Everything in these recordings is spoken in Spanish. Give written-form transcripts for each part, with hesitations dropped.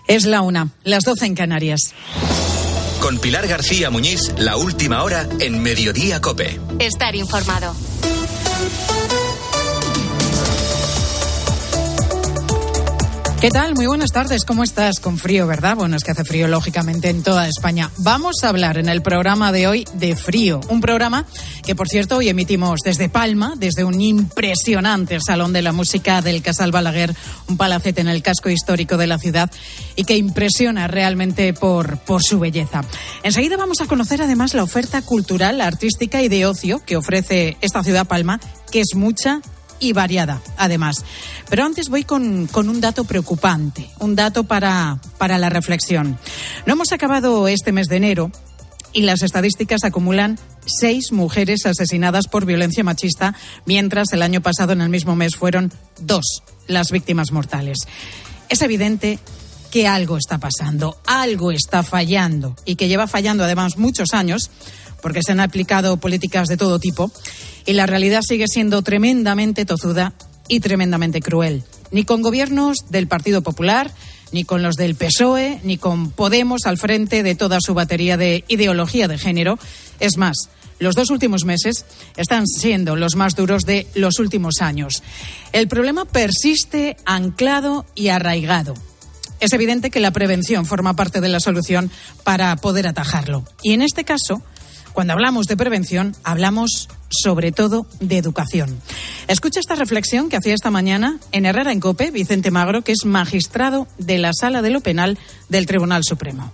Es la 1, las 12 en Canarias. Con Pilar García Muñiz, la última hora en Mediodía COPE. Estar informado. ¿Qué tal? Muy buenas tardes. ¿Cómo estás? Con frío, ¿verdad? Bueno, es que hace frío, lógicamente, en toda España. Vamos a hablar en el programa de hoy de frío. Un programa que, por cierto, hoy emitimos desde Palma, desde un impresionante Salón de la Música del Casal Balaguer, un palacete en el casco histórico de la ciudad y que impresiona realmente por su belleza. Enseguida vamos a conocer, además, la oferta cultural, artística y de ocio que ofrece esta ciudad Palma, que es mucha y variada, además. Pero antes voy con un dato preocupante, un dato para la reflexión. No hemos acabado este mes de enero y las estadísticas acumulan 6 mujeres asesinadas por violencia machista, mientras el año pasado en el mismo mes fueron 2 las víctimas mortales. Es evidente que algo está pasando, algo está fallando y que lleva fallando además muchos años, porque se han aplicado políticas de todo tipo y la realidad sigue siendo tremendamente tozuda y tremendamente cruel. Ni con gobiernos del Partido Popular, ni con los del PSOE, ni con Podemos al frente de toda su batería de ideología de género. Es más, los 2 últimos meses están siendo los más duros de los últimos años. El problema persiste anclado y arraigado. Es evidente que la prevención forma parte de la solución para poder atajarlo. Y en este caso, cuando hablamos de prevención, hablamos sobre todo de educación. Escucha esta reflexión que hacía esta mañana en Herrera en COPE Vicente Magro, que es magistrado de la Sala de lo Penal del Tribunal Supremo.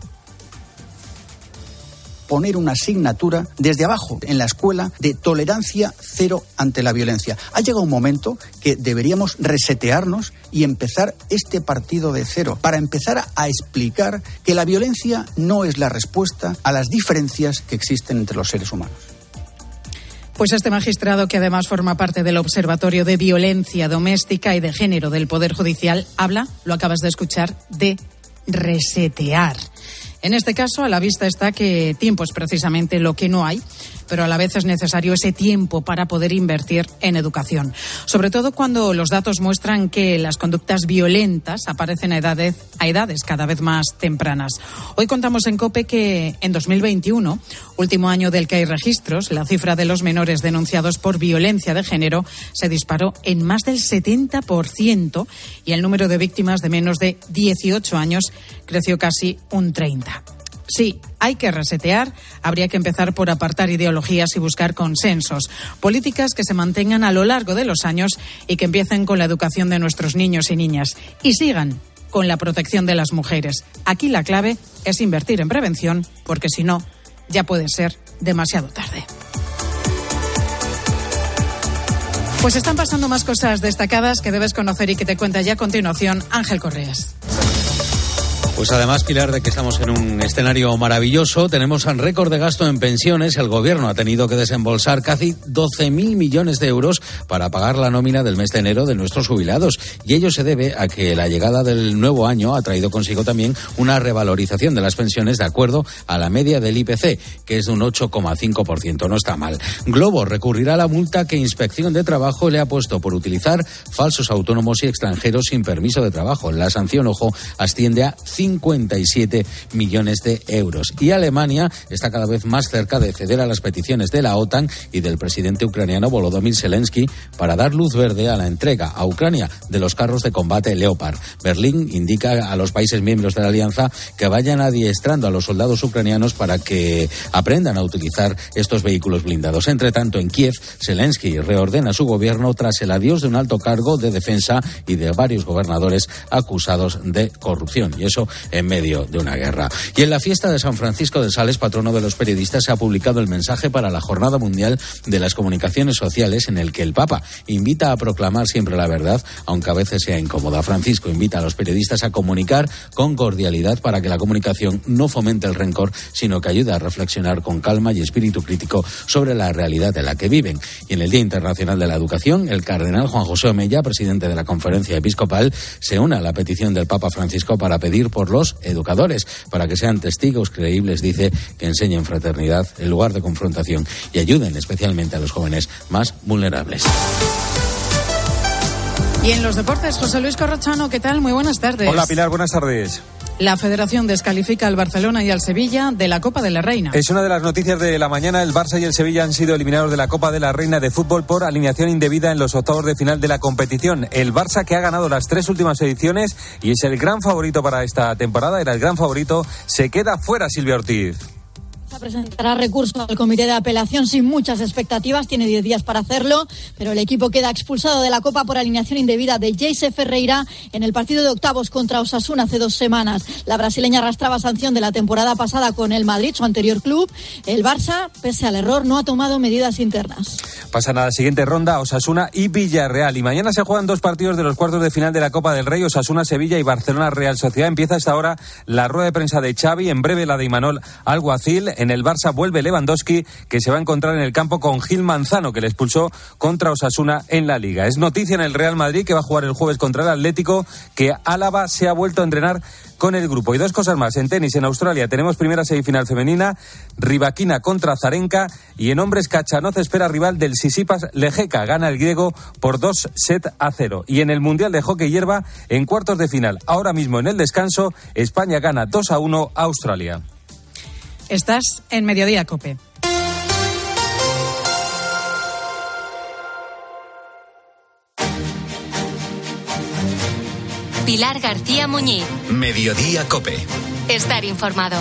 Poner una asignatura desde abajo en la escuela de tolerancia cero ante la violencia. Ha llegado un momento que deberíamos resetearnos y empezar este partido de cero para empezar a explicar que la violencia no es la respuesta a las diferencias que existen entre los seres humanos. Pues este magistrado, que además forma parte del Observatorio de Violencia Doméstica y de Género del Poder Judicial, habla, lo acabas de escuchar, de resetear. En este caso, a la vista está que tiempo es precisamente lo que no hay, pero a la vez es necesario ese tiempo para poder invertir en educación. Sobre todo cuando los datos muestran que las conductas violentas aparecen a edades cada vez más tempranas. Hoy contamos en COPE que en 2021, último año del que hay registros, la cifra de los menores denunciados por violencia de género se disparó en más del 70% y el número de víctimas de menos de 18 años creció casi un 30%. Sí, hay que resetear, habría que empezar por apartar ideologías y buscar consensos, políticas que se mantengan a lo largo de los años y que empiecen con la educación de nuestros niños y niñas y sigan con la protección de las mujeres. Aquí la clave es invertir en prevención, porque si no, ya puede ser demasiado tarde. Pues están pasando más cosas destacadas que debes conocer y que te cuenta ya a continuación Ángel Correas. Pues además, Pilar, de que estamos en un escenario maravilloso, tenemos un récord de gasto en pensiones. El Gobierno ha tenido que desembolsar casi 12.000 millones de euros para pagar la nómina del mes de enero de nuestros jubilados. Y ello se debe a que la llegada del nuevo año ha traído consigo también una revalorización de las pensiones de acuerdo a la media del IPC, que es de un 8,5%. No está mal. Globo recurrirá a la multa que Inspección de Trabajo le ha puesto por utilizar falsos autónomos y extranjeros sin permiso de trabajo. La sanción, ojo, asciende a 57 millones de euros. Y Alemania está cada vez más cerca de ceder a las peticiones de la OTAN y del presidente ucraniano Volodymyr Zelensky para dar luz verde a la entrega a Ucrania de los carros de combate Leopard. Berlín indica a los países miembros de la alianza que vayan adiestrando a los soldados ucranianos para que aprendan a utilizar estos vehículos blindados. Entre tanto, en Kiev, Zelensky reordena su gobierno tras el adiós de un alto cargo de defensa y de varios gobernadores acusados de corrupción. Y eso en medio de una guerra. Y en la fiesta de San Francisco de Sales, patrono de los periodistas, se ha publicado el mensaje para la Jornada Mundial de las Comunicaciones Sociales, en el que el Papa invita a proclamar siempre la verdad, aunque a veces sea incómoda. Francisco invita a los periodistas a comunicar con cordialidad para que la comunicación no fomente el rencor, sino que ayude a reflexionar con calma y espíritu crítico sobre la realidad en la que viven. Y en el Día Internacional de la Educación, el cardenal Juan José Omeya, presidente de la Conferencia Episcopal, se une a la petición del Papa Francisco para pedir por los educadores, para que sean testigos creíbles, dice, que enseñen fraternidad en lugar de confrontación y ayuden especialmente a los jóvenes más vulnerables. Y en los deportes, José Luis Corrochano, ¿qué tal? Muy buenas tardes. Hola, Pilar, buenas tardes. La Federación descalifica al Barcelona y al Sevilla de la Copa de la Reina. Es una de las noticias de la mañana. El Barça y el Sevilla han sido eliminados de la Copa de la Reina de fútbol por alineación indebida en los octavos de final de la competición. El Barça, que ha ganado las 3 últimas ediciones y es el gran favorito para esta temporada, era el gran favorito, se queda fuera. Silvia Ortiz. Presentará recurso al comité de apelación sin muchas expectativas, tiene 10 días para hacerlo, pero el equipo queda expulsado de la Copa por alineación indebida de Jayce Ferreira en el partido de octavos contra Osasuna hace 2 semanas. La brasileña arrastraba sanción de la temporada pasada con el Madrid, su anterior club. El Barça, pese al error, no ha tomado medidas internas. Pasan a la siguiente ronda Osasuna y Villarreal, y mañana se juegan 2 partidos de los cuartos de final de la Copa del Rey, Osasuna-Sevilla y Barcelona-Real Sociedad. Empieza a esta hora la rueda de prensa de Xavi, en breve la de Imanol Alguacil. En el Barça vuelve Lewandowski, que se va a encontrar en el campo con Gil Manzano, que le expulsó contra Osasuna en la Liga. Es noticia en el Real Madrid, que va a jugar el jueves contra el Atlético, que Álava se ha vuelto a entrenar con el grupo. Y 2 cosas más. En tenis, en Australia, tenemos primera semifinal femenina, Rybakina contra Azarenka, y en hombres, Khachanov espera rival del Sisipas Lejeka. Gana el griego por 2-0. Y en el Mundial de Hockey Hierba, en cuartos de final, ahora mismo en el descanso, España gana 2-1 a Australia. Estás en Mediodía COPE. Pilar García Muñiz. Mediodía COPE. Estar informado.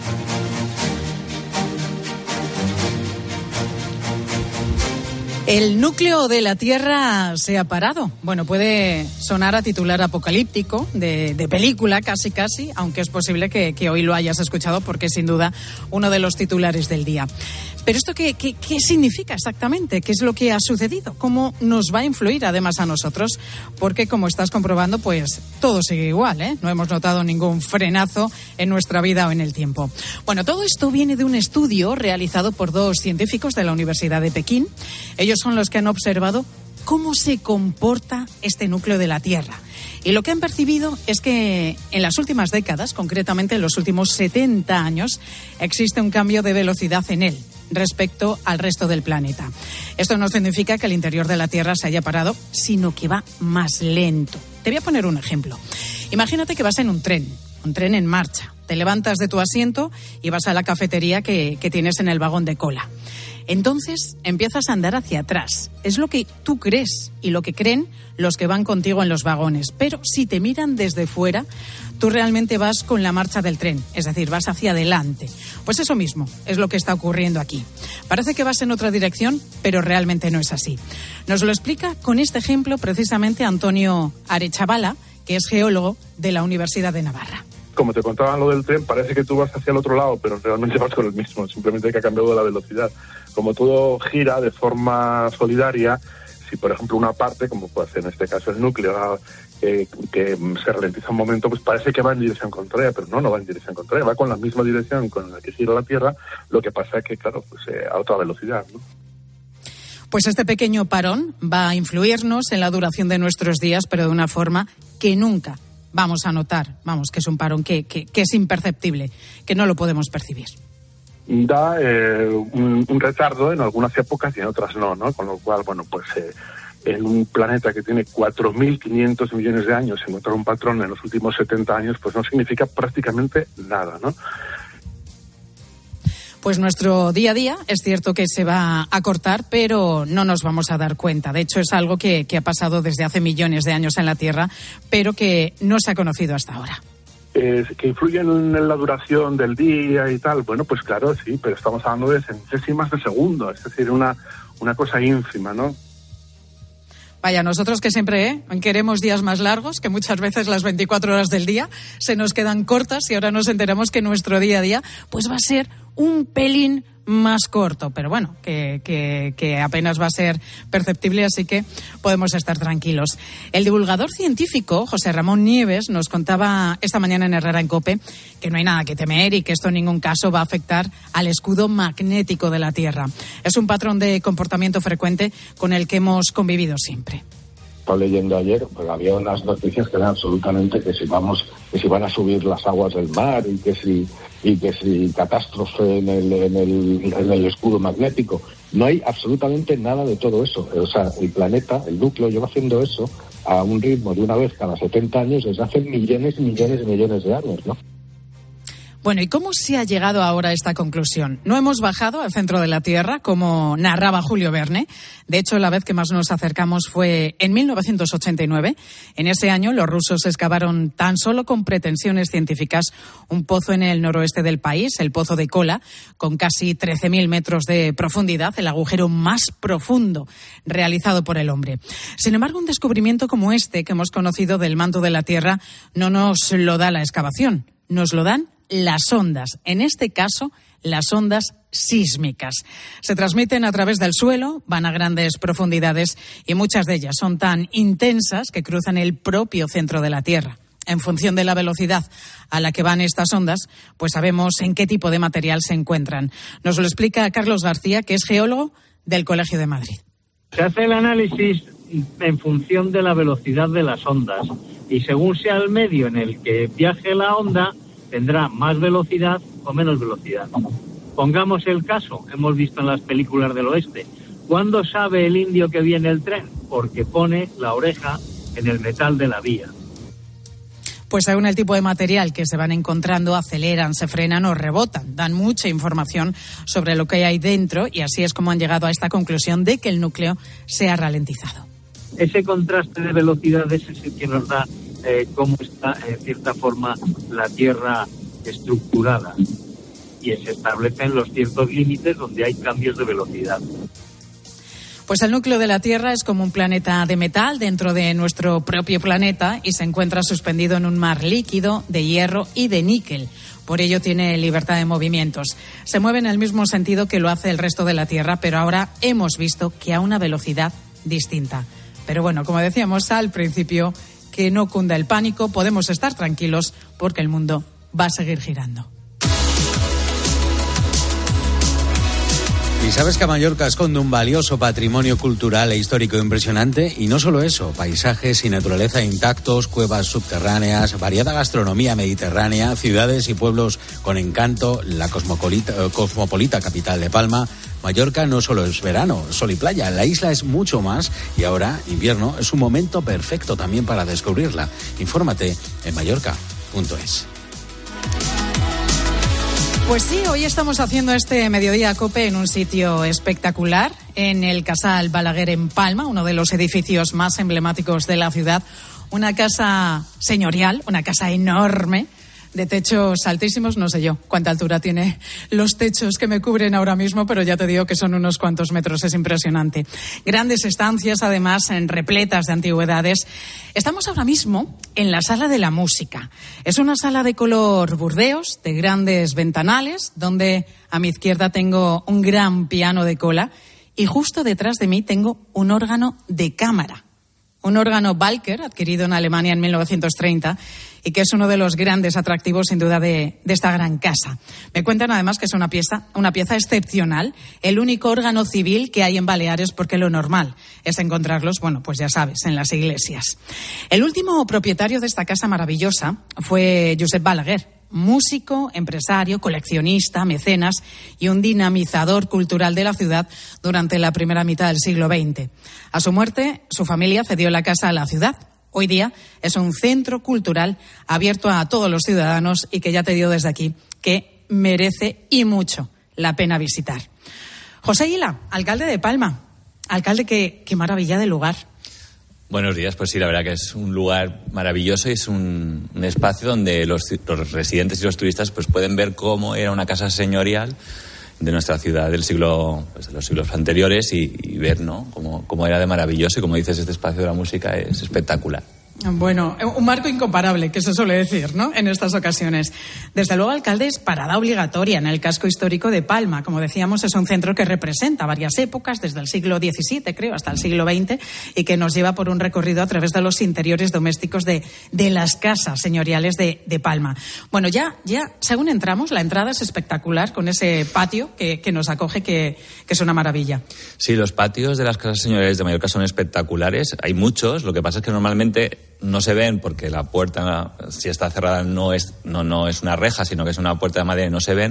El núcleo de la Tierra se ha parado. Bueno, puede sonar a titular apocalíptico, de película casi, aunque es posible que hoy lo hayas escuchado porque es sin duda uno de los titulares del día. Pero ¿esto qué significa exactamente? ¿Qué es lo que ha sucedido? ¿Cómo nos va a influir además a nosotros? Porque como estás comprobando, pues todo sigue igual, ¿eh? No hemos notado ningún frenazo en nuestra vida o en el tiempo. Bueno, todo esto viene de un estudio realizado por 2 científicos de la Universidad de Pekín. Ellos son los que han observado cómo se comporta este núcleo de la Tierra. Y lo que han percibido es que en las últimas décadas, concretamente en los últimos 70 años, existe un cambio de velocidad en él respecto al resto del planeta. Esto no significa que el interior de la Tierra se haya parado, sino que va más lento. Te voy a poner un ejemplo. Imagínate que vas en un tren en marcha. Te levantas de tu asiento y vas a la cafetería que tienes en el vagón de cola. Entonces empiezas a andar hacia atrás. Es lo que tú crees y lo que creen los que van contigo en los vagones. Pero si te miran desde fuera, tú realmente vas con la marcha del tren, es decir, vas hacia adelante. Pues eso mismo es lo que está ocurriendo aquí. Parece que vas en otra dirección, pero realmente no es así. Nos lo explica con este ejemplo precisamente Antonio Arechavala, que es geólogo de la Universidad de Navarra. Como te contaban lo del tren, parece que tú vas hacia el otro lado, pero realmente vas con el mismo, simplemente que ha cambiado la velocidad. Como todo gira de forma solidaria, si por ejemplo una parte, como puede ser en este caso el núcleo, que se ralentiza un momento, pues parece que va en dirección contraria, pero no va en dirección contraria, va con la misma dirección con la que gira la Tierra, lo que pasa es que, claro, pues a otra velocidad, ¿no? Pues este pequeño parón va a influirnos en la duración de nuestros días, pero de una forma que nunca vamos a notar, que es un parón que es imperceptible, que no lo podemos percibir. Da un retardo en algunas épocas y en otras no, con lo cual, bueno, pues en un planeta que tiene 4.500 millones de años, encontrar un patrón en los últimos 70 años, pues no significa prácticamente nada, ¿no? Pues nuestro día a día es cierto que se va a cortar, pero no nos vamos a dar cuenta. De hecho, es algo que ha pasado desde hace millones de años en la Tierra, pero que no se ha conocido hasta ahora. Que influyen en la duración del día y tal, bueno, pues claro, sí, pero estamos hablando de centésimas de segundo, es decir, una cosa ínfima, ¿no? Vaya, nosotros que siempre queremos días más largos, que muchas veces las 24 horas del día se nos quedan cortas y ahora nos enteramos que nuestro día a día pues va a ser un pelín más corto, pero bueno, que apenas va a ser perceptible, así que podemos estar tranquilos. El divulgador científico José Ramón Nieves nos contaba esta mañana en Herrera en COPE que no hay nada que temer y que esto en ningún caso va a afectar al escudo magnético de la Tierra. Es un patrón de comportamiento frecuente con el que hemos convivido siempre. Estaba leyendo ayer, pues había unas noticias que eran absolutamente que si van a subir las aguas del mar y que si catástrofe en el escudo magnético. No hay absolutamente nada de todo eso. O sea, el planeta, el núcleo, lleva haciendo eso a un ritmo de una vez cada 70 años desde hace millones y millones y millones de años, ¿no? Bueno, ¿y cómo se ha llegado ahora a esta conclusión? No hemos bajado al centro de la Tierra, como narraba Julio Verne. De hecho, la vez que más nos acercamos fue en 1989. En ese año, los rusos excavaron, tan solo con pretensiones científicas, un pozo en el noroeste del país, el Pozo de Kola, con casi 13.000 metros de profundidad, el agujero más profundo realizado por el hombre. Sin embargo, un descubrimiento como este que hemos conocido del manto de la Tierra no nos lo da la excavación, nos lo dan las ondas, en este caso las ondas sísmicas. Se transmiten a través del suelo, van a grandes profundidades y muchas de ellas son tan intensas que cruzan el propio centro de la Tierra. En función de la velocidad a la que van estas ondas, pues sabemos en qué tipo de material se encuentran. Nos lo explica Carlos García, que es geólogo del Colegio de Madrid. Se hace el análisis en función de la velocidad de las ondas y según sea el medio en el que viaje la onda, tendrá más velocidad o menos velocidad. Pongamos el caso, hemos visto en las películas del oeste. ¿Cuándo sabe el indio que viene el tren? Porque pone la oreja en el metal de la vía. Pues según el tipo de material que se van encontrando, aceleran, se frenan o rebotan. Dan mucha información sobre lo que hay dentro y así es como han llegado a esta conclusión de que el núcleo se ha ralentizado. Ese contraste de velocidades es el que nos da cómo está, en cierta forma, la Tierra estructurada. Y se establecen los ciertos límites donde hay cambios de velocidad. Pues el núcleo de la Tierra es como un planeta de metal dentro de nuestro propio planeta y se encuentra suspendido en un mar líquido de hierro y de níquel. Por ello tiene libertad de movimientos. Se mueve en el mismo sentido que lo hace el resto de la Tierra, pero ahora hemos visto que a una velocidad distinta. Pero bueno, como decíamos al principio, que no cunda el pánico, podemos estar tranquilos porque el mundo va a seguir girando. ¿Y sabes que Mallorca esconde un valioso patrimonio cultural e histórico impresionante? Y no solo eso, paisajes y naturaleza intactos, cuevas subterráneas, variada gastronomía mediterránea, ciudades y pueblos con encanto, la cosmopolita capital de Palma. Mallorca no solo es verano, sol y playa, la isla es mucho más y ahora, invierno, es un momento perfecto también para descubrirla. Infórmate en mallorca.es. Pues sí, hoy estamos haciendo este Mediodía COPE en un sitio espectacular, en el Casal Balaguer en Palma, uno de los edificios más emblemáticos de la ciudad. Una casa señorial, una casa enorme, de techos altísimos, no sé yo cuánta altura tiene los techos que me cubren ahora mismo, pero ya te digo que son unos cuantos metros, es impresionante. Grandes estancias, además, repletas de antigüedades. Estamos ahora mismo en la Sala de la Música. Es una sala de color burdeos, de grandes ventanales, donde a mi izquierda tengo un gran piano de cola y justo detrás de mí tengo un órgano de cámara. Un órgano Walker, adquirido en Alemania en 1930 y que es uno de los grandes atractivos, sin duda, de esta gran casa. Me cuentan además que es una pieza excepcional, el único órgano civil que hay en Baleares, porque lo normal es encontrarlos, bueno, pues ya sabes, en las iglesias. El último propietario de esta casa maravillosa fue Josep Balaguer, músico, empresario, coleccionista, mecenas y un dinamizador cultural de la ciudad durante la primera mitad del siglo XX. A su muerte, su familia cedió la casa a la ciudad. Hoy día es un centro cultural abierto a todos los ciudadanos y que ya te digo desde aquí que merece y mucho la pena visitar. José Hila, alcalde de Palma. Alcalde, qué maravilla de lugar. Buenos días, pues sí, la verdad que es un lugar maravilloso y es un espacio donde los residentes y los turistas pues pueden ver cómo era una casa señorial de nuestra ciudad del siglo, pues de los siglos anteriores y ver, ¿no?, cómo era de maravilloso, y como dices, este espacio de la música es espectacular. Bueno, un marco incomparable, que se suele decir, ¿no?, en estas ocasiones. Desde luego, alcalde, es parada obligatoria en el casco histórico de Palma. Como decíamos, es un centro que representa varias épocas, desde el siglo XVII, creo, hasta el siglo XX, y que nos lleva por un recorrido a través de los interiores domésticos de las casas señoriales de Palma. Bueno, ya según entramos, la entrada es espectacular, con ese patio que nos acoge, que es una maravilla. Sí, los patios de las casas señoriales de Mallorca son espectaculares. Hay muchos, lo que pasa es que normalmente no se ven porque la puerta, si está cerrada, no es una reja, sino que es una puerta de madera y no se ven.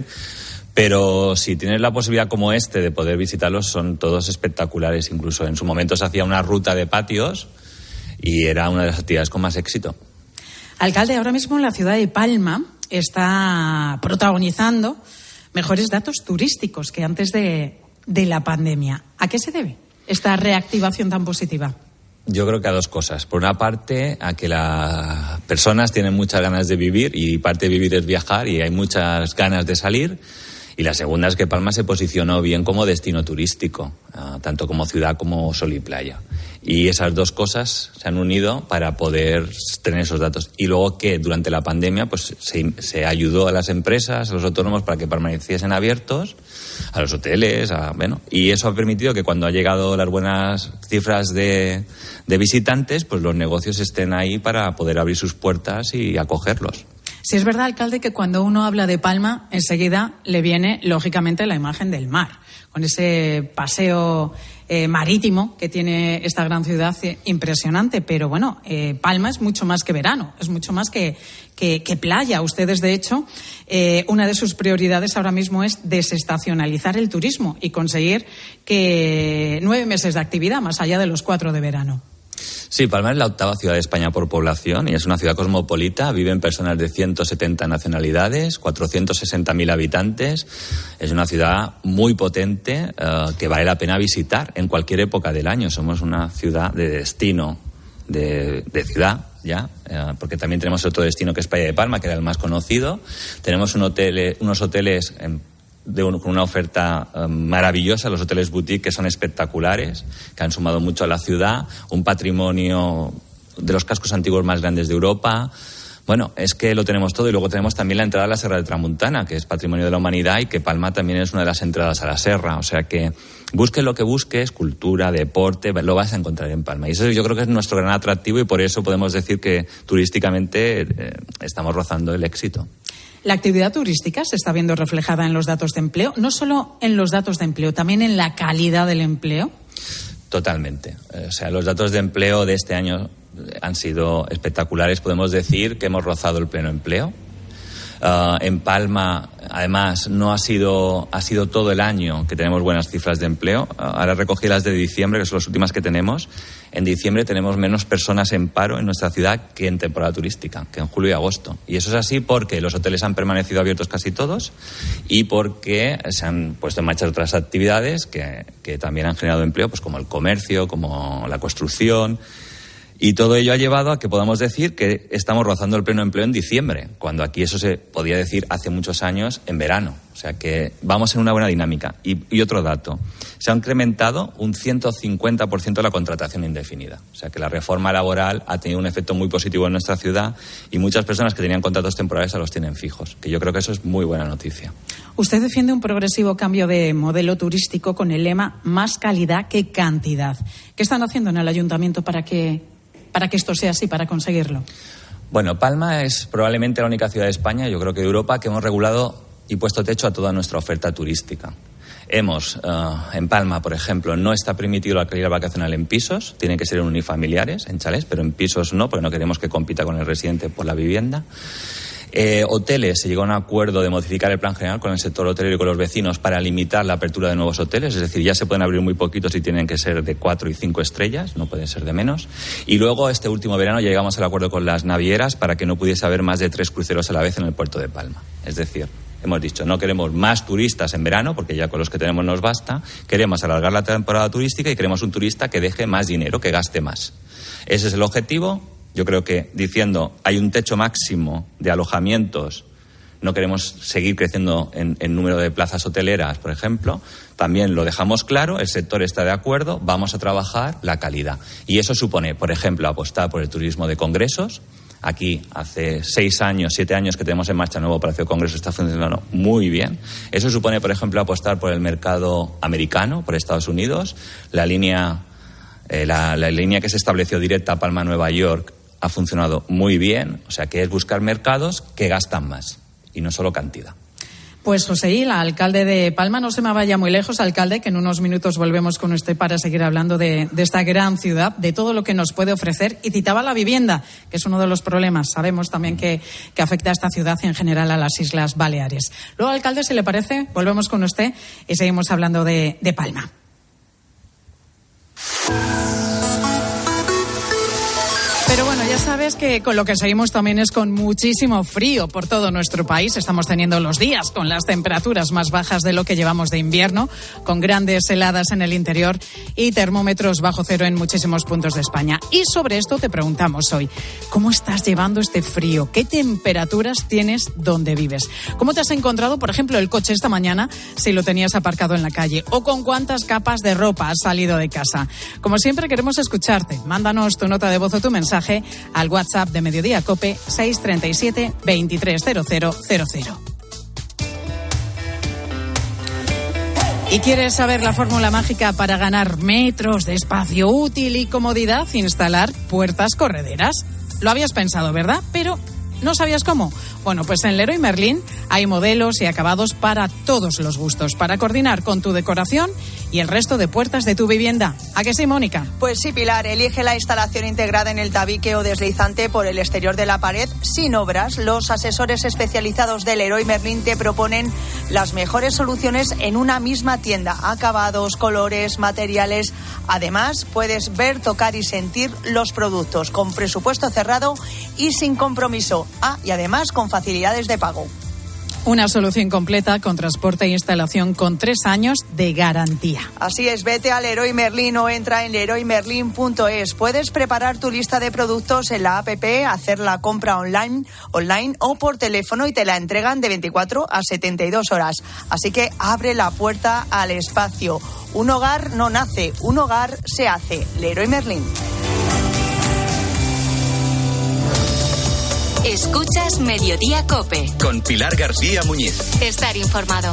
Pero si tienes la posibilidad como de poder visitarlos, son todos espectaculares. Incluso en su momento se hacía una ruta de patios y era una de las actividades con más éxito. Alcalde, ahora mismo en la ciudad de Palma está protagonizando mejores datos turísticos que antes de la pandemia. ¿A qué se debe esta reactivación tan positiva? Yo creo que a dos cosas. Por una parte, a que las personas tienen muchas ganas de vivir, y parte de vivir es viajar, y hay muchas ganas de salir. Y la segunda es que Palma se posicionó bien como destino turístico, tanto como ciudad como sol y playa. Y esas dos cosas se han unido para poder tener esos datos. Y luego que durante la pandemia pues se ayudó a las empresas, a los autónomos, para que permaneciesen abiertos, a los hoteles, y eso ha permitido que cuando ha llegado las buenas cifras de visitantes, pues los negocios estén ahí para poder abrir sus puertas y acogerlos. Sí, es verdad, alcalde, que cuando uno habla de Palma, enseguida le viene, lógicamente, la imagen del mar, con ese paseo marítimo que tiene esta gran ciudad impresionante. Pero bueno, Palma es mucho más que verano, es mucho más que playa. Ustedes, de hecho, una de sus prioridades ahora mismo es desestacionalizar el turismo y conseguir que 9 meses de actividad, más allá de los 4 de verano. Sí, Palma es la 8ª ciudad de España por población y es una ciudad cosmopolita. Viven personas de 170 nacionalidades, 460.000 habitantes. Es una ciudad muy potente que vale la pena visitar en cualquier época del año. Somos una ciudad de destino, de ciudad, ya, porque también tenemos otro destino que es Playa de Palma, que era el más conocido. Tenemos unos hoteles con una oferta maravillosa, los hoteles boutique, que son espectaculares, que han sumado mucho a la ciudad, un patrimonio de los cascos antiguos más grandes de Europa. Bueno, es que lo tenemos todo, y luego tenemos también la entrada a la Serra de Tramuntana, que es patrimonio de la humanidad, y que Palma también es una de las entradas a la serra. O sea que busques lo que busques, cultura, deporte, lo vas a encontrar en Palma. Y eso yo creo que es nuestro gran atractivo, y por eso podemos decir que turísticamente estamos rozando el éxito. La actividad turística se está viendo reflejada en los datos de empleo, no solo en los datos de empleo, también en la calidad del empleo. Totalmente. O sea, los datos de empleo de este año han sido espectaculares. Podemos decir que hemos rozado el pleno empleo. En Palma, además, no ha sido todo el año que tenemos buenas cifras de empleo. Ahora recogí las de diciembre, que son las últimas que tenemos. En diciembre tenemos menos personas en paro en nuestra ciudad que en temporada turística, que en julio y agosto. Y eso es así porque los hoteles han permanecido abiertos casi todos, y porque se han puesto en marcha otras actividades que también han generado empleo, pues como el comercio, como la construcción. Y todo ello ha llevado a que podamos decir que estamos rozando el pleno empleo en diciembre, cuando aquí eso se podía decir hace muchos años en verano. O sea que vamos en una buena dinámica. Y otro dato, se ha incrementado un 150% la contratación indefinida. O sea que la reforma laboral ha tenido un efecto muy positivo en nuestra ciudad, y muchas personas que tenían contratos temporales ahora los tienen fijos, que yo creo que eso es muy buena noticia. Usted defiende un progresivo cambio de modelo turístico con el lema más calidad que cantidad. ¿Qué están haciendo en el ayuntamiento para que esto sea así, para conseguirlo? Bueno, Palma es probablemente la única ciudad de España, yo creo que de Europa, que hemos regulado y puesto techo a toda nuestra oferta turística. En Palma, por ejemplo, no está permitido el alquiler vacacional en pisos, tiene que ser en unifamiliares, en chalés, pero en pisos no, porque no queremos que compita con el residente por la vivienda. Hoteles, se llegó a un acuerdo de modificar el plan general con el sector hotelero y con los vecinos para limitar la apertura de nuevos hoteles, es decir, ya se pueden abrir muy poquitos y tienen que ser de 4 y 5 estrellas, no pueden ser de menos. Y luego, este último verano, llegamos al acuerdo con las navieras para que no pudiese haber más de 3 cruceros a la vez en el puerto de Palma. Es decir, hemos dicho, no queremos más turistas en verano, porque ya con los que tenemos nos basta, queremos alargar la temporada turística y queremos un turista que deje más dinero, que gaste más. Ese es el objetivo. Yo creo que diciendo hay un techo máximo de alojamientos, no queremos seguir creciendo en número de plazas hoteleras, por ejemplo, también lo dejamos claro, el sector está de acuerdo, vamos a trabajar la calidad. Y eso supone, por ejemplo, apostar por el turismo de congresos. Aquí hace 6 años, 7 años que tenemos en marcha el nuevo Palacio de Congresos, está funcionando muy bien. Eso supone, por ejemplo, apostar por el mercado americano, por Estados Unidos. La línea que se estableció directa a Palma-Nueva York ha funcionado muy bien, o sea que es buscar mercados que gastan más y no solo cantidad. Pues José Ila, alcalde de Palma, no se me vaya muy lejos, alcalde, que en unos minutos volvemos con usted para seguir hablando de esta gran ciudad, de todo lo que nos puede ofrecer. Y citaba la vivienda, que es uno de los problemas. Sabemos también que afecta a esta ciudad y en general a las Islas Baleares. Luego, alcalde, si le parece, volvemos con usted y seguimos hablando de Palma. Pero bueno, ya sabes que con lo que seguimos también es con muchísimo frío por todo nuestro país. Estamos teniendo los días con las temperaturas más bajas de lo que llevamos de invierno, con grandes heladas en el interior y termómetros bajo cero en muchísimos puntos de España. Y sobre esto te preguntamos hoy, ¿cómo estás llevando este frío? ¿Qué temperaturas tienes donde vives? ¿Cómo te has encontrado, por ejemplo, el coche esta mañana si lo tenías aparcado en la calle? ¿O con cuántas capas de ropa has salido de casa? Como siempre, queremos escucharte. Mándanos tu nota de voz o tu mensaje al WhatsApp de Mediodía COPE 637 230000. ¿Y quieres saber la fórmula mágica para ganar metros de espacio útil y comodidad? Instalar puertas correderas. Lo habías pensado, ¿verdad? Pero ¿no sabías cómo? Bueno, pues en Leroy Merlin hay modelos y acabados para todos los gustos, para coordinar con tu decoración y el resto de puertas de tu vivienda. ¿A que sí, Mónica? Pues sí, Pilar. Elige la instalación integrada en el tabique o deslizante por el exterior de la pared sin obras. Los asesores especializados de Leroy Merlin te proponen las mejores soluciones en una misma tienda. Acabados, colores, materiales. Además, puedes ver, tocar y sentir los productos con presupuesto cerrado y sin compromiso. Y además con facilidades de pago. Una solución completa con transporte e instalación con 3 años de garantía. Así es, vete a Leroy Merlin o entra en leroymerlin.es. Puedes preparar tu lista de productos en la app, hacer la compra online o por teléfono y te la entregan de 24 a 72 horas. Así que abre la puerta al espacio. Un hogar no nace, un hogar se hace. Leroy Merlin. Escuchas Mediodía COPE. Con Pilar García Muñiz. Estar informado.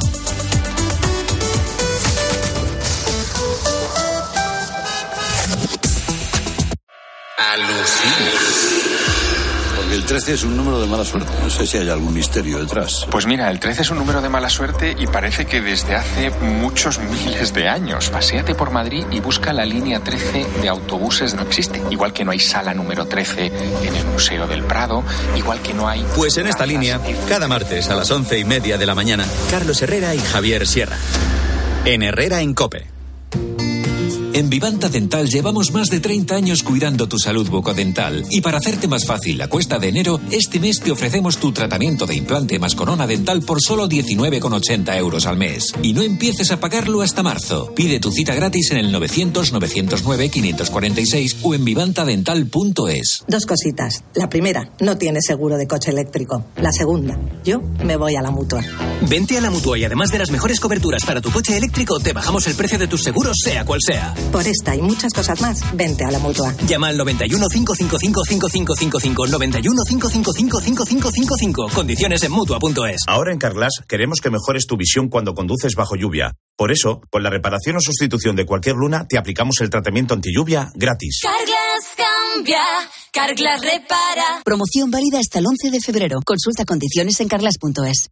Alucina. Porque el 13 es un número de mala suerte. No sé si hay algún misterio detrás. Pues mira, el 13 es un número de mala suerte y parece que desde hace muchos miles de años. Paséate por Madrid y busca la línea 13 de autobuses. No existe. Igual que no hay sala número 13 en el Museo del Prado, igual que no hay... Pues en esta línea, cada martes a las 11:30 de la mañana, Carlos Herrera y Javier Sierra. En Herrera en COPE. En Vivanta Dental llevamos más de 30 años cuidando tu salud bucodental y para hacerte más fácil la cuesta de enero, este mes te ofrecemos tu tratamiento de implante más corona dental por solo 19,80 euros al mes. Y no empieces a pagarlo hasta marzo. Pide tu cita gratis en el 900-909-546 o en vivantadental.es. 2 cositas. La primera, no tienes seguro de coche eléctrico. La segunda, yo me voy a la Mutua. Vente a la Mutua y además de las mejores coberturas para tu coche eléctrico, te bajamos el precio de tus seguros, sea cual sea. Por esta y muchas cosas más, vente a la Mutua. Llama al 91 555 5555, 91 555 5555. Condiciones en Mutua.es. Ahora en Carglass queremos que mejores tu visión cuando conduces bajo lluvia. Por eso, con la reparación o sustitución de cualquier luna, te aplicamos el tratamiento antilluvia gratis. Carglass cambia, Carglass repara. Promoción válida hasta el 11 de febrero. Consulta condiciones en carglass.es.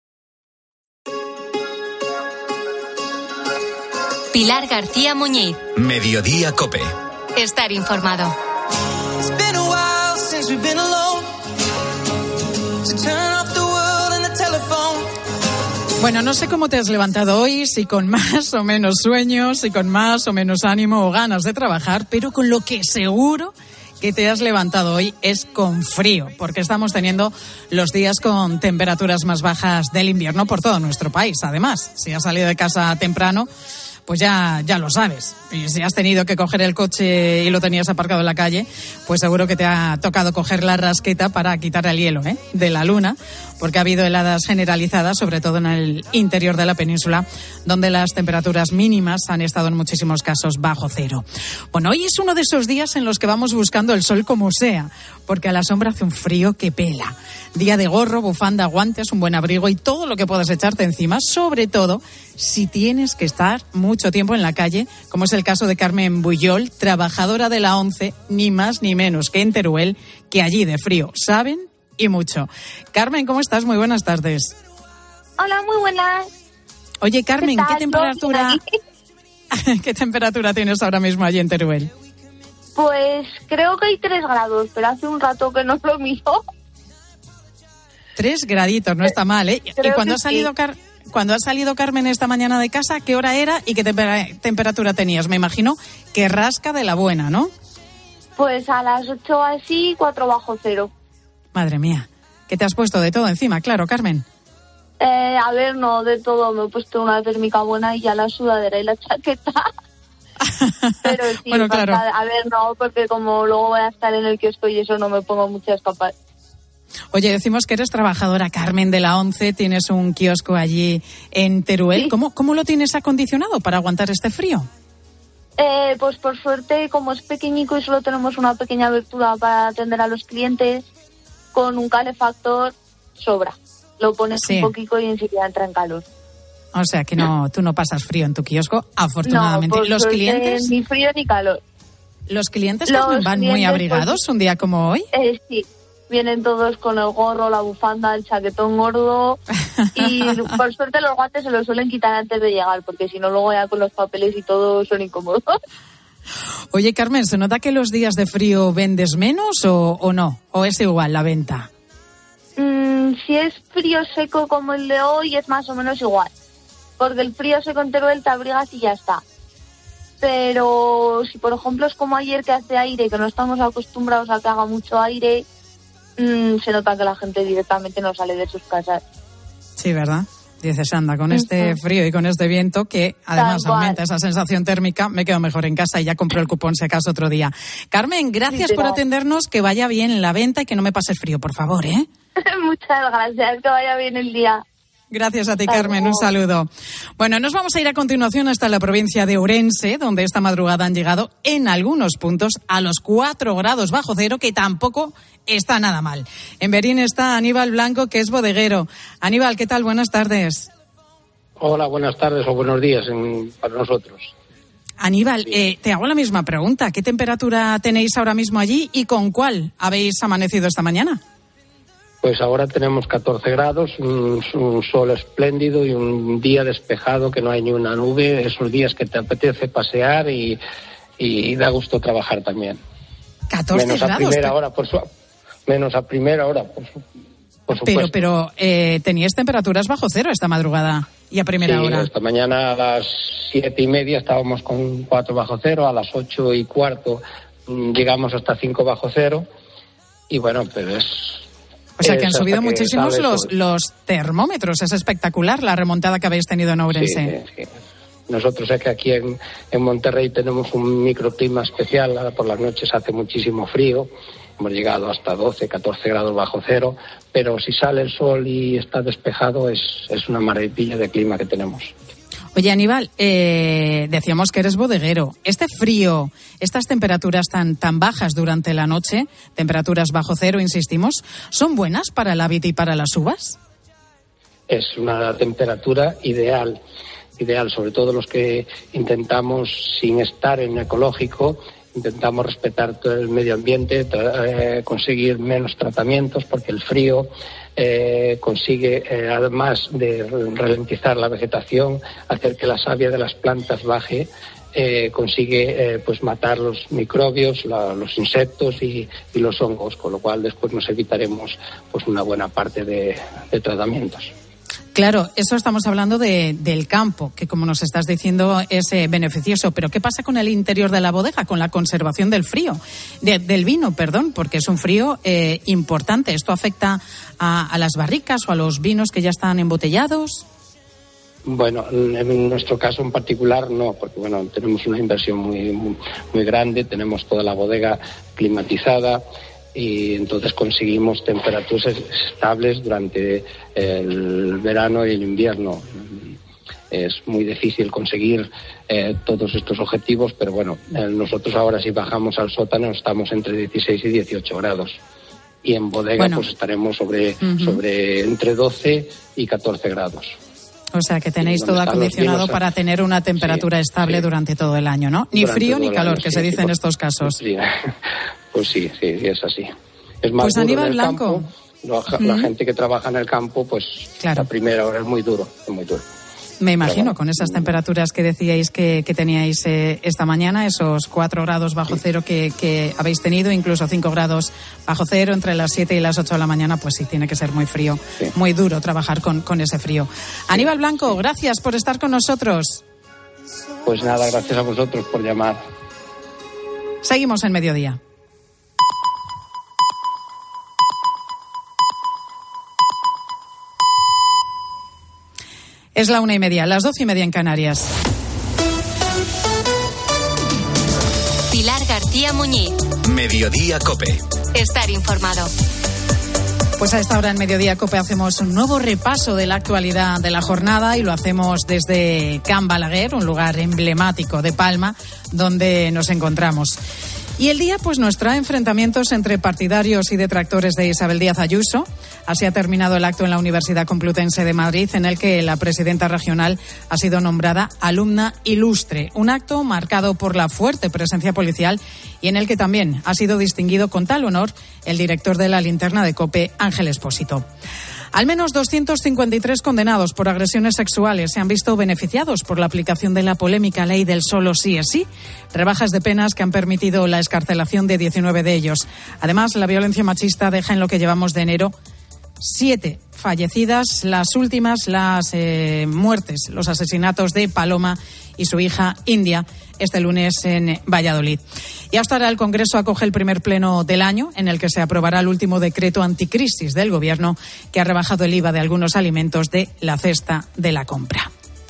Pilar García Muñiz. Mediodía COPE. Estar informado. Bueno, no sé cómo te has levantado hoy, si con más o menos sueños, si con más o menos ánimo o ganas de trabajar, pero con lo que seguro que te has levantado hoy es con frío, porque estamos teniendo los días con temperaturas más bajas del invierno por todo nuestro país. Además, si has salido de casa temprano, pues ya lo sabes. Y si has tenido que coger el coche y lo tenías aparcado en la calle, pues seguro que te ha tocado coger la rasqueta para quitar el hielo de la luna, porque ha habido heladas generalizadas, sobre todo en el interior de la península, donde las temperaturas mínimas han estado en muchísimos casos bajo cero. Bueno, hoy es uno de esos días en los que vamos buscando el sol como sea, porque a la sombra hace un frío que pela. Día de gorro, bufanda, guantes, un buen abrigo y todo lo que puedas echarte encima, sobre todo si tienes que estar mucho tiempo en la calle, como es el caso de Carmen Buyol, trabajadora de la ONCE, ni más ni menos que en Teruel, que allí de frío saben y mucho. Carmen, ¿cómo estás? Muy buenas tardes. Hola, muy buenas. Oye, Carmen, ¿qué temperatura tienes ahora mismo allí en Teruel? Pues creo que hay 3 grados, pero hace un rato que no lo miro. 3 graditos, no está mal, ¿eh? Creo ¿Y cuando ha ha salido Carmen esta mañana de casa, qué hora era y qué temperatura tenías? Me imagino que rasca de la buena, ¿no? Pues a las 8 así, 4 bajo cero. Madre mía, que te has puesto de todo encima, claro, Carmen. A ver, no de todo, me he puesto una térmica buena y ya la sudadera y la chaqueta. Pero sí, bueno, claro. A ver, no, porque como luego voy a estar en el kiosco y eso no me pongo muchas capas. Oye, decimos que eres trabajadora, Carmen, de la ONCE, tienes un kiosco allí en Teruel. Sí. ¿Cómo lo tienes acondicionado para aguantar este frío? Pues por suerte, como es pequeñico y solo tenemos una pequeña abertura para atender a los clientes, con un calefactor sobra. Lo pones un poquito y enseguida entra en calor. O sea que tú no pasas frío en tu kiosco, afortunadamente. No, ¿Los clientes? Ni frío ni calor. ¿Los clientes van muy abrigados un día como hoy? Sí, vienen todos con el gorro, la bufanda, el chaquetón gordo y por suerte los guantes se los suelen quitar antes de llegar, porque si no luego ya con los papeles y todo son incómodos. Oye, Carmen, ¿se nota que los días de frío vendes menos o no? ¿O es igual la venta? Si es frío seco como el de hoy es más o menos igual, porque el frío seco en Teruel te abrigas y ya está. Pero si por ejemplo es como ayer que hace aire, que no estamos acostumbrados a que haga mucho aire, se nota que la gente directamente no sale de sus casas. Sí, ¿verdad? Dices, anda, con este frío y con este viento, que además aumenta esa sensación térmica, me quedo mejor en casa y ya compro el cupón si acaso otro día. Carmen, gracias por atendernos, que vaya bien la venta y que no me pases frío, por favor, ¿eh? Muchas gracias, que vaya bien el día. Gracias a ti, Carmen, un saludo. Bueno, nos vamos a ir a continuación hasta la provincia de Ourense, donde esta madrugada han llegado en algunos puntos a los 4 grados bajo cero, que tampoco está nada mal. En Berín está Aníbal Blanco, que es bodeguero. Aníbal, ¿qué tal? Buenas tardes. Hola, buenas tardes o buenos días para nosotros. Aníbal, te hago la misma pregunta. ¿Qué temperatura tenéis ahora mismo allí y con cuál habéis amanecido esta mañana? Pues ahora tenemos 14 grados, un sol espléndido y un día despejado que no hay ni una nube. Esos días que te apetece pasear y da gusto trabajar también. 14 menos grados. Menos a primera hora, por supuesto. Pero teníais temperaturas bajo cero esta madrugada y a primera hora. Esta mañana a las 7:30 estábamos con 4 bajo cero, a las 8:15 llegamos hasta 5 bajo cero y bueno, pero es... O sea que han subido muchísimos los termómetros. Es espectacular la remontada que habéis tenido en Ourense. Sí. Nosotros es que aquí en Monterrey tenemos un microclima especial. Por las noches hace muchísimo frío. Hemos llegado hasta 12, 14 grados bajo cero. Pero si sale el sol y está despejado es una maravilla de clima que tenemos. Oye, Aníbal, decíamos que eres bodeguero. Este frío, estas temperaturas tan bajas durante la noche, temperaturas bajo cero, insistimos, ¿son buenas para la vid y para las uvas? Es una temperatura ideal, sobre todo los que intentamos, sin estar en ecológico, intentamos respetar todo el medio ambiente, conseguir menos tratamientos, porque el frío consigue, además de ralentizar la vegetación, hacer que la savia de las plantas baje, consigue pues matar los microbios, los insectos y los hongos, con lo cual después nos evitaremos pues una buena parte de tratamientos. Claro, eso estamos hablando del campo, que como nos estás diciendo es beneficioso. Pero ¿qué pasa con el interior de la bodega, con la conservación del del vino, porque es un frío importante? ¿Esto afecta a las barricas o a los vinos que ya están embotellados? Bueno, en nuestro caso en particular no, porque bueno, tenemos una inversión muy grande, tenemos toda la bodega climatizada y entonces conseguimos temperaturas estables durante el verano y el invierno. Es muy difícil conseguir todos estos objetivos, pero bueno, nosotros ahora si bajamos al sótano estamos entre 16 y 18 grados. Y en bodega pues estaremos sobre entre 12 y 14 grados. O sea que tenéis todo acondicionado para tener una temperatura estable durante todo el año, ¿no? Ni durante frío ni calor, que se dice en estos casos. Sí. Pues sí, es así. Es más pues duro Aníbal en el Blanco. Campo. La gente que trabaja en el campo, pues la primera hora es muy duro. Me imagino, con esas temperaturas que decíais que teníais esta mañana, esos 4 grados bajo cero que habéis tenido, incluso 5 grados bajo cero entre las 7 y las 8 de la mañana, pues sí, tiene que ser muy frío, muy duro trabajar con ese frío. Aníbal Blanco, gracias por estar con nosotros. Pues nada, gracias a vosotros por llamar. Seguimos en Mediodía. Es la 1:30, las 12:30 en Canarias. Pilar García Muñiz. Mediodía COPE. Estar informado. Pues a esta hora en Mediodía COPE hacemos un nuevo repaso de la actualidad de la jornada y lo hacemos desde Can Balaguer, un lugar emblemático de Palma, donde nos encontramos. Y el día pues nos trae enfrentamientos entre partidarios y detractores de Isabel Díaz Ayuso. Así ha terminado el acto en la Universidad Complutense de Madrid, en el que la presidenta regional ha sido nombrada alumna ilustre. Un acto marcado por la fuerte presencia policial y en el que también ha sido distinguido con tal honor el director de la linterna de COPE, Ángel Expósito. Al menos 253 condenados por agresiones sexuales se han visto beneficiados por la aplicación de la polémica ley del solo sí es sí, rebajas de penas que han permitido la excarcelación de 19 de ellos. Además, la violencia machista deja en lo que llevamos de enero 7 fallecidas, las últimas, las muertes, los asesinatos de Paloma y su hija India este lunes en Valladolid. Y hasta ahora el Congreso acoge el primer pleno del año en el que se aprobará el último decreto anticrisis del Gobierno que ha rebajado el IVA de algunos alimentos de la cesta de la compra.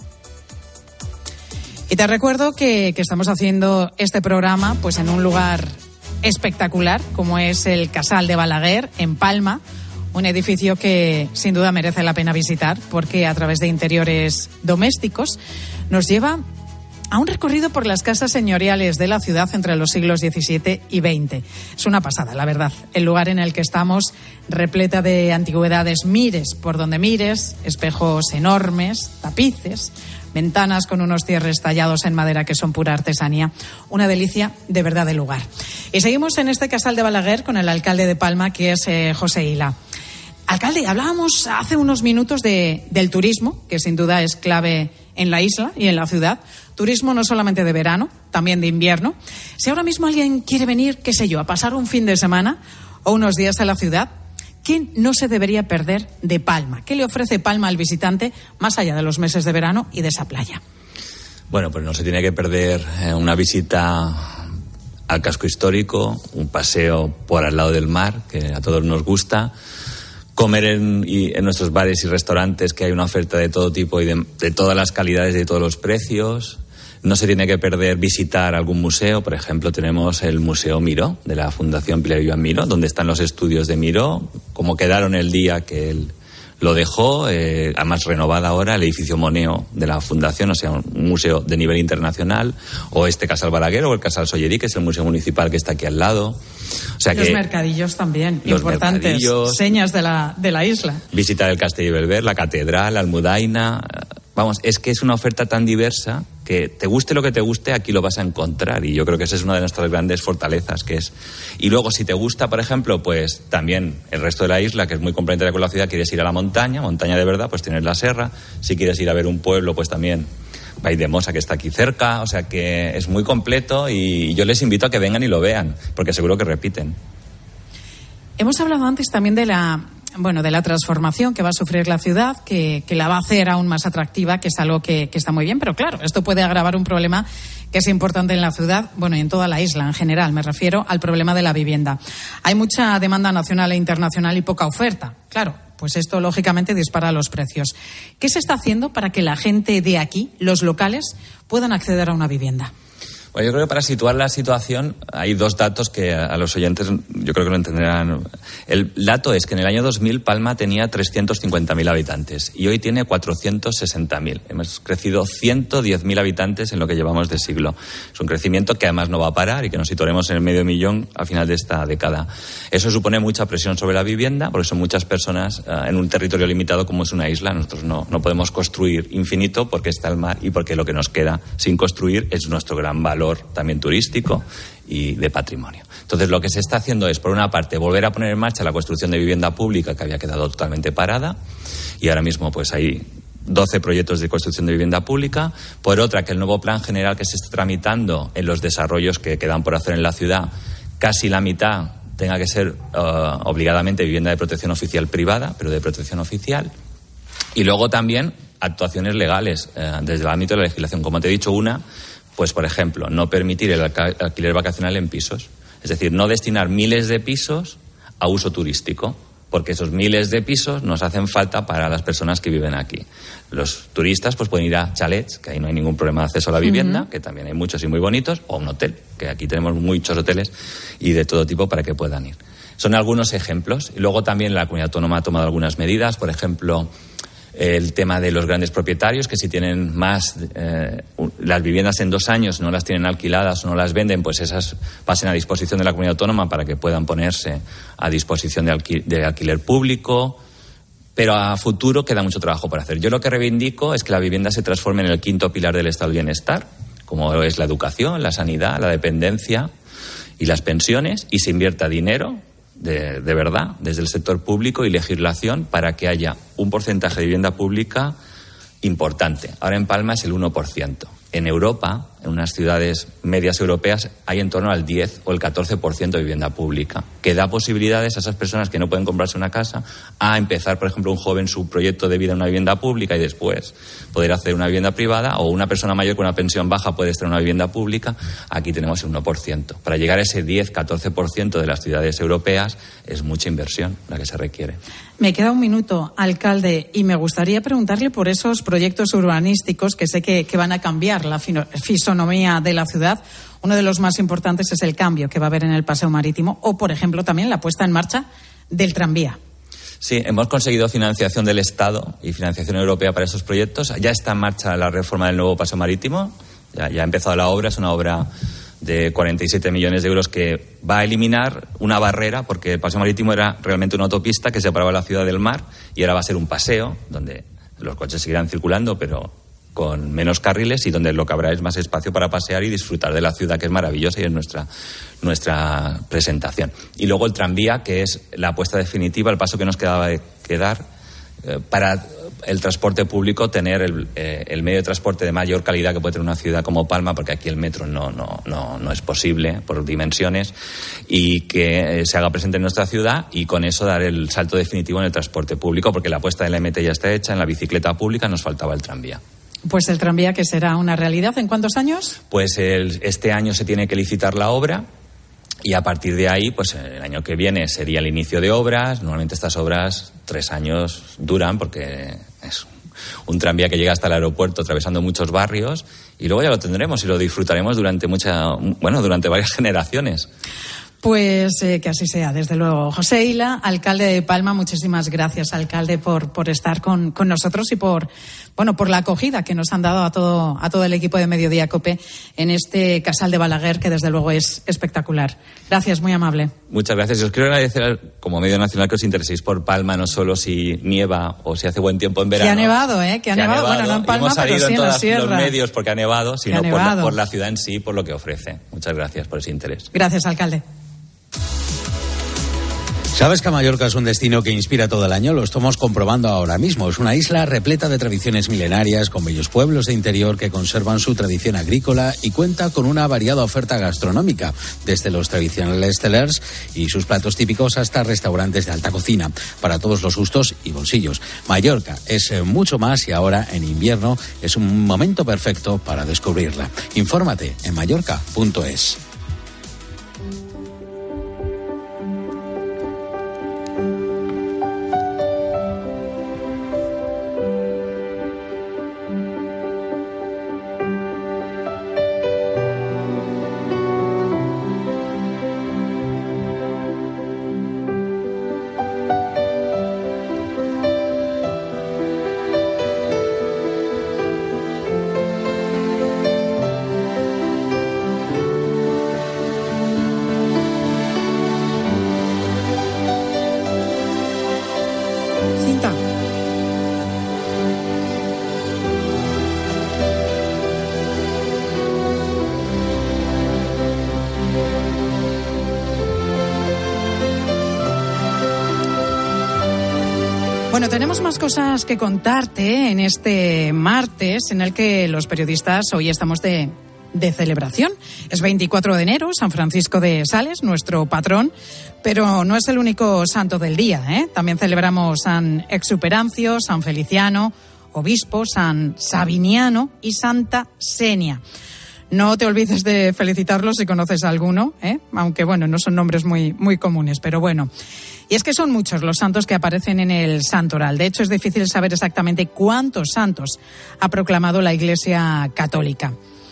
Y te recuerdo que estamos haciendo este programa pues en un lugar espectacular como es el Casal de Balaguer en Palma, un edificio que sin duda merece la pena visitar porque a través de interiores domésticos nos lleva a un recorrido por las casas señoriales de la ciudad entre los siglos XVII y XX. Es una pasada, la verdad. El lugar en el que estamos, repleta de antigüedades, mires por donde mires, espejos enormes, tapices, ventanas con unos cierres tallados en madera que son pura artesanía. Una delicia de verdad de lugar. Y seguimos en este Casal de Balaguer con el alcalde de Palma, que es José Ila. Alcalde, hablábamos hace unos minutos del turismo, que sin duda es clave en la isla y en la ciudad. Turismo no solamente de verano, también de invierno. Si ahora mismo alguien quiere venir, qué sé yo, a pasar un fin de semana o unos días a la ciudad, ¿qué no se debería perder de Palma? ¿Qué le ofrece Palma al visitante más allá de los meses de verano y de esa playa? Bueno, pues no se tiene que perder una visita al casco histórico, un paseo por al lado del mar, que a todos nos gusta. Comer en nuestros bares y restaurantes, que hay una oferta de todo tipo y de todas las calidades y de todos los precios. No se tiene que perder visitar algún museo. Por ejemplo, tenemos el Museo Miró, de la Fundación Pilar y Joan Miró, donde están los estudios de Miró, como quedaron el día que él lo dejó, además renovada ahora, el edificio Moneo de la Fundación, o sea, un museo de nivel internacional, o este Casal Balaguer o el Casal Sollerí, que es el museo municipal que está aquí al lado. O sea los que mercadillos también, importantes, señas de la isla. Visitar el Castell de Belver, la catedral, la Almudaina. Vamos, es que es una oferta tan diversa que te guste lo que te guste, aquí lo vas a encontrar. Y yo creo que esa es una de nuestras grandes fortalezas, que es... Y luego, si te gusta, por ejemplo, pues también el resto de la isla, que es muy complementaria con la ciudad, quieres ir a la montaña de verdad, pues tienes la Serra. Si quieres ir a ver un pueblo, pues también Valldemosa, que está aquí cerca. O sea que es muy completo y yo les invito a que vengan y lo vean, porque seguro que repiten. Hemos hablado antes también de la transformación que va a sufrir la ciudad, que la va a hacer aún más atractiva, que es algo que está muy bien, pero claro, esto puede agravar un problema que es importante en la ciudad, y en toda la isla en general. Me refiero al problema de la vivienda. Hay mucha demanda nacional e internacional y poca oferta. Claro, pues esto lógicamente dispara los precios. ¿Qué se está haciendo para que la gente de aquí, los locales, puedan acceder a una vivienda? Bueno, yo creo que para situar la situación hay dos datos que a los oyentes yo creo que lo entenderán. El dato es que en el año 2000 Palma tenía 350.000 habitantes y hoy tiene 460.000. Hemos crecido 110.000 habitantes en lo que llevamos de siglo. Es un crecimiento que además no va a parar y que nos situaremos en el 500.000 al final de esta década. Eso supone mucha presión sobre la vivienda porque son muchas personas en un territorio limitado como es una isla. Nosotros no podemos construir infinito porque está el mar y porque lo que nos queda sin construir es nuestro gran valor también turístico y de patrimonio. Entonces, lo que se está haciendo es, por una parte, volver a poner en marcha la construcción de vivienda pública que había quedado totalmente parada y ahora mismo pues hay 12 proyectos de construcción de vivienda pública. Por otra, que el nuevo plan general que se está tramitando en los desarrollos que quedan por hacer en la ciudad, casi la mitad tenga que ser obligadamente vivienda de protección oficial privada, pero de protección oficial. Y luego también actuaciones legales desde el ámbito de la legislación. Como te he dicho, pues, por ejemplo, no permitir el alquiler vacacional en pisos. Es decir, no destinar miles de pisos a uso turístico. porque esos miles de pisos nos hacen falta para las personas que viven aquí. Los turistas pues pueden ir a chalets, que ahí no hay ningún problema de acceso a la vivienda, que también hay muchos y muy bonitos, o un hotel, que aquí tenemos muchos hoteles y de todo tipo para que puedan ir. Son algunos ejemplos. Y luego también la comunidad autónoma ha tomado algunas medidas, por ejemplo, el tema de los grandes propietarios, que si tienen más las viviendas en 2 años, no las tienen alquiladas o no las venden, pues esas pasen a disposición de la comunidad autónoma para que puedan ponerse a disposición de alquiler público. Pero a futuro queda mucho trabajo por hacer. Yo lo que reivindico es que la vivienda se transforme en el 5º pilar del estado del bienestar, como es la educación, la sanidad, la dependencia y las pensiones, y se invierta dinero de verdad, desde el sector público y legislación, para que haya un porcentaje de vivienda pública importante. Ahora en Palma es el 1%. En Europa, en unas ciudades medias europeas, hay en torno al 10 o el 14% de vivienda pública, que da posibilidades a esas personas que no pueden comprarse una casa a empezar, por ejemplo, un joven su proyecto de vida en una vivienda pública y después poder hacer una vivienda privada, o una persona mayor con una pensión baja puede estar en una vivienda pública. Aquí tenemos el 1%. Para llegar a ese 10-14% de las ciudades europeas es mucha inversión la que se requiere. Me queda un minuto, alcalde, y me gustaría preguntarle por esos proyectos urbanísticos que sé que van a cambiar la fisonomía de la ciudad. Uno de los más importantes es el cambio que va a haber en el paseo marítimo, o, por ejemplo, también la puesta en marcha del tranvía. Sí, hemos conseguido financiación del Estado y financiación europea para esos proyectos. Ya está en marcha la reforma del nuevo paseo marítimo. Ya ha empezado la obra. Es una obra de 47 millones de euros que va a eliminar una barrera, porque el paseo marítimo era realmente una autopista que separaba la ciudad del mar, y ahora va a ser un paseo donde los coches seguirán circulando, pero con menos carriles, y donde lo que habrá es más espacio para pasear y disfrutar de la ciudad, que es maravillosa y es nuestra presentación. Y luego el tranvía, que es la apuesta definitiva, el paso que nos quedaba de quedar para el transporte público, tener el medio de transporte de mayor calidad que puede tener una ciudad como Palma, porque aquí el metro no es posible por dimensiones, y que se haga presente en nuestra ciudad, y con eso dar el salto definitivo en el transporte público, porque la apuesta del MT ya está hecha. En la bicicleta pública nos faltaba el tranvía. Pues el tranvía, que será una realidad, ¿en cuántos años? Pues este año se tiene que licitar la obra, y a partir de ahí, pues el año que viene sería el inicio de obras. Normalmente estas obras 3 años duran, porque es un tranvía que llega hasta el aeropuerto atravesando muchos barrios, y luego ya lo tendremos y lo disfrutaremos durante varias generaciones. Pues que así sea, desde luego. José Ila, alcalde de Palma, muchísimas gracias, alcalde, por estar con nosotros y por la acogida que nos han dado a todo el equipo de Mediodía COPE en este Casal de Balaguer, que desde luego es espectacular. Gracias, muy amable. Muchas gracias. Os quiero agradecer como medio nacional que os intereséis por Palma, no solo si nieva o si hace buen tiempo en verano. Que ha nevado, que ha nevado. Bueno, no en Palma, pero sí en la sierra. Hemos salido en todos los medios porque ha nevado, sino por la ciudad en sí, por lo que ofrece. Muchas gracias por ese interés. Gracias, alcalde. ¿Sabes que Mallorca es un destino que inspira todo el año? Lo estamos comprobando ahora mismo. Es una isla repleta de tradiciones milenarias, con bellos pueblos de interior que conservan su tradición agrícola, y cuenta con una variada oferta gastronómica, desde los tradicionales tellers y sus platos típicos hasta restaurantes de alta cocina, para todos los gustos y bolsillos. Mallorca es mucho más, y ahora en invierno es un momento perfecto para descubrirla. Infórmate en mallorca.es. Bueno, tenemos más cosas que contarte en este martes, en el que los periodistas hoy estamos de celebración. Es 24 de enero, San Francisco de Sales, nuestro patrón, pero no es el único santo del día, ¿eh? También celebramos San Exuperancio, San Feliciano, Obispo, San Sabiniano y Santa Senia. No te olvides de felicitarlos si conoces a alguno, aunque bueno, no son nombres muy, muy comunes, pero bueno. Y es que son muchos los santos que aparecen en el santoral. De hecho, es difícil saber exactamente cuántos santos ha proclamado la Iglesia Católica.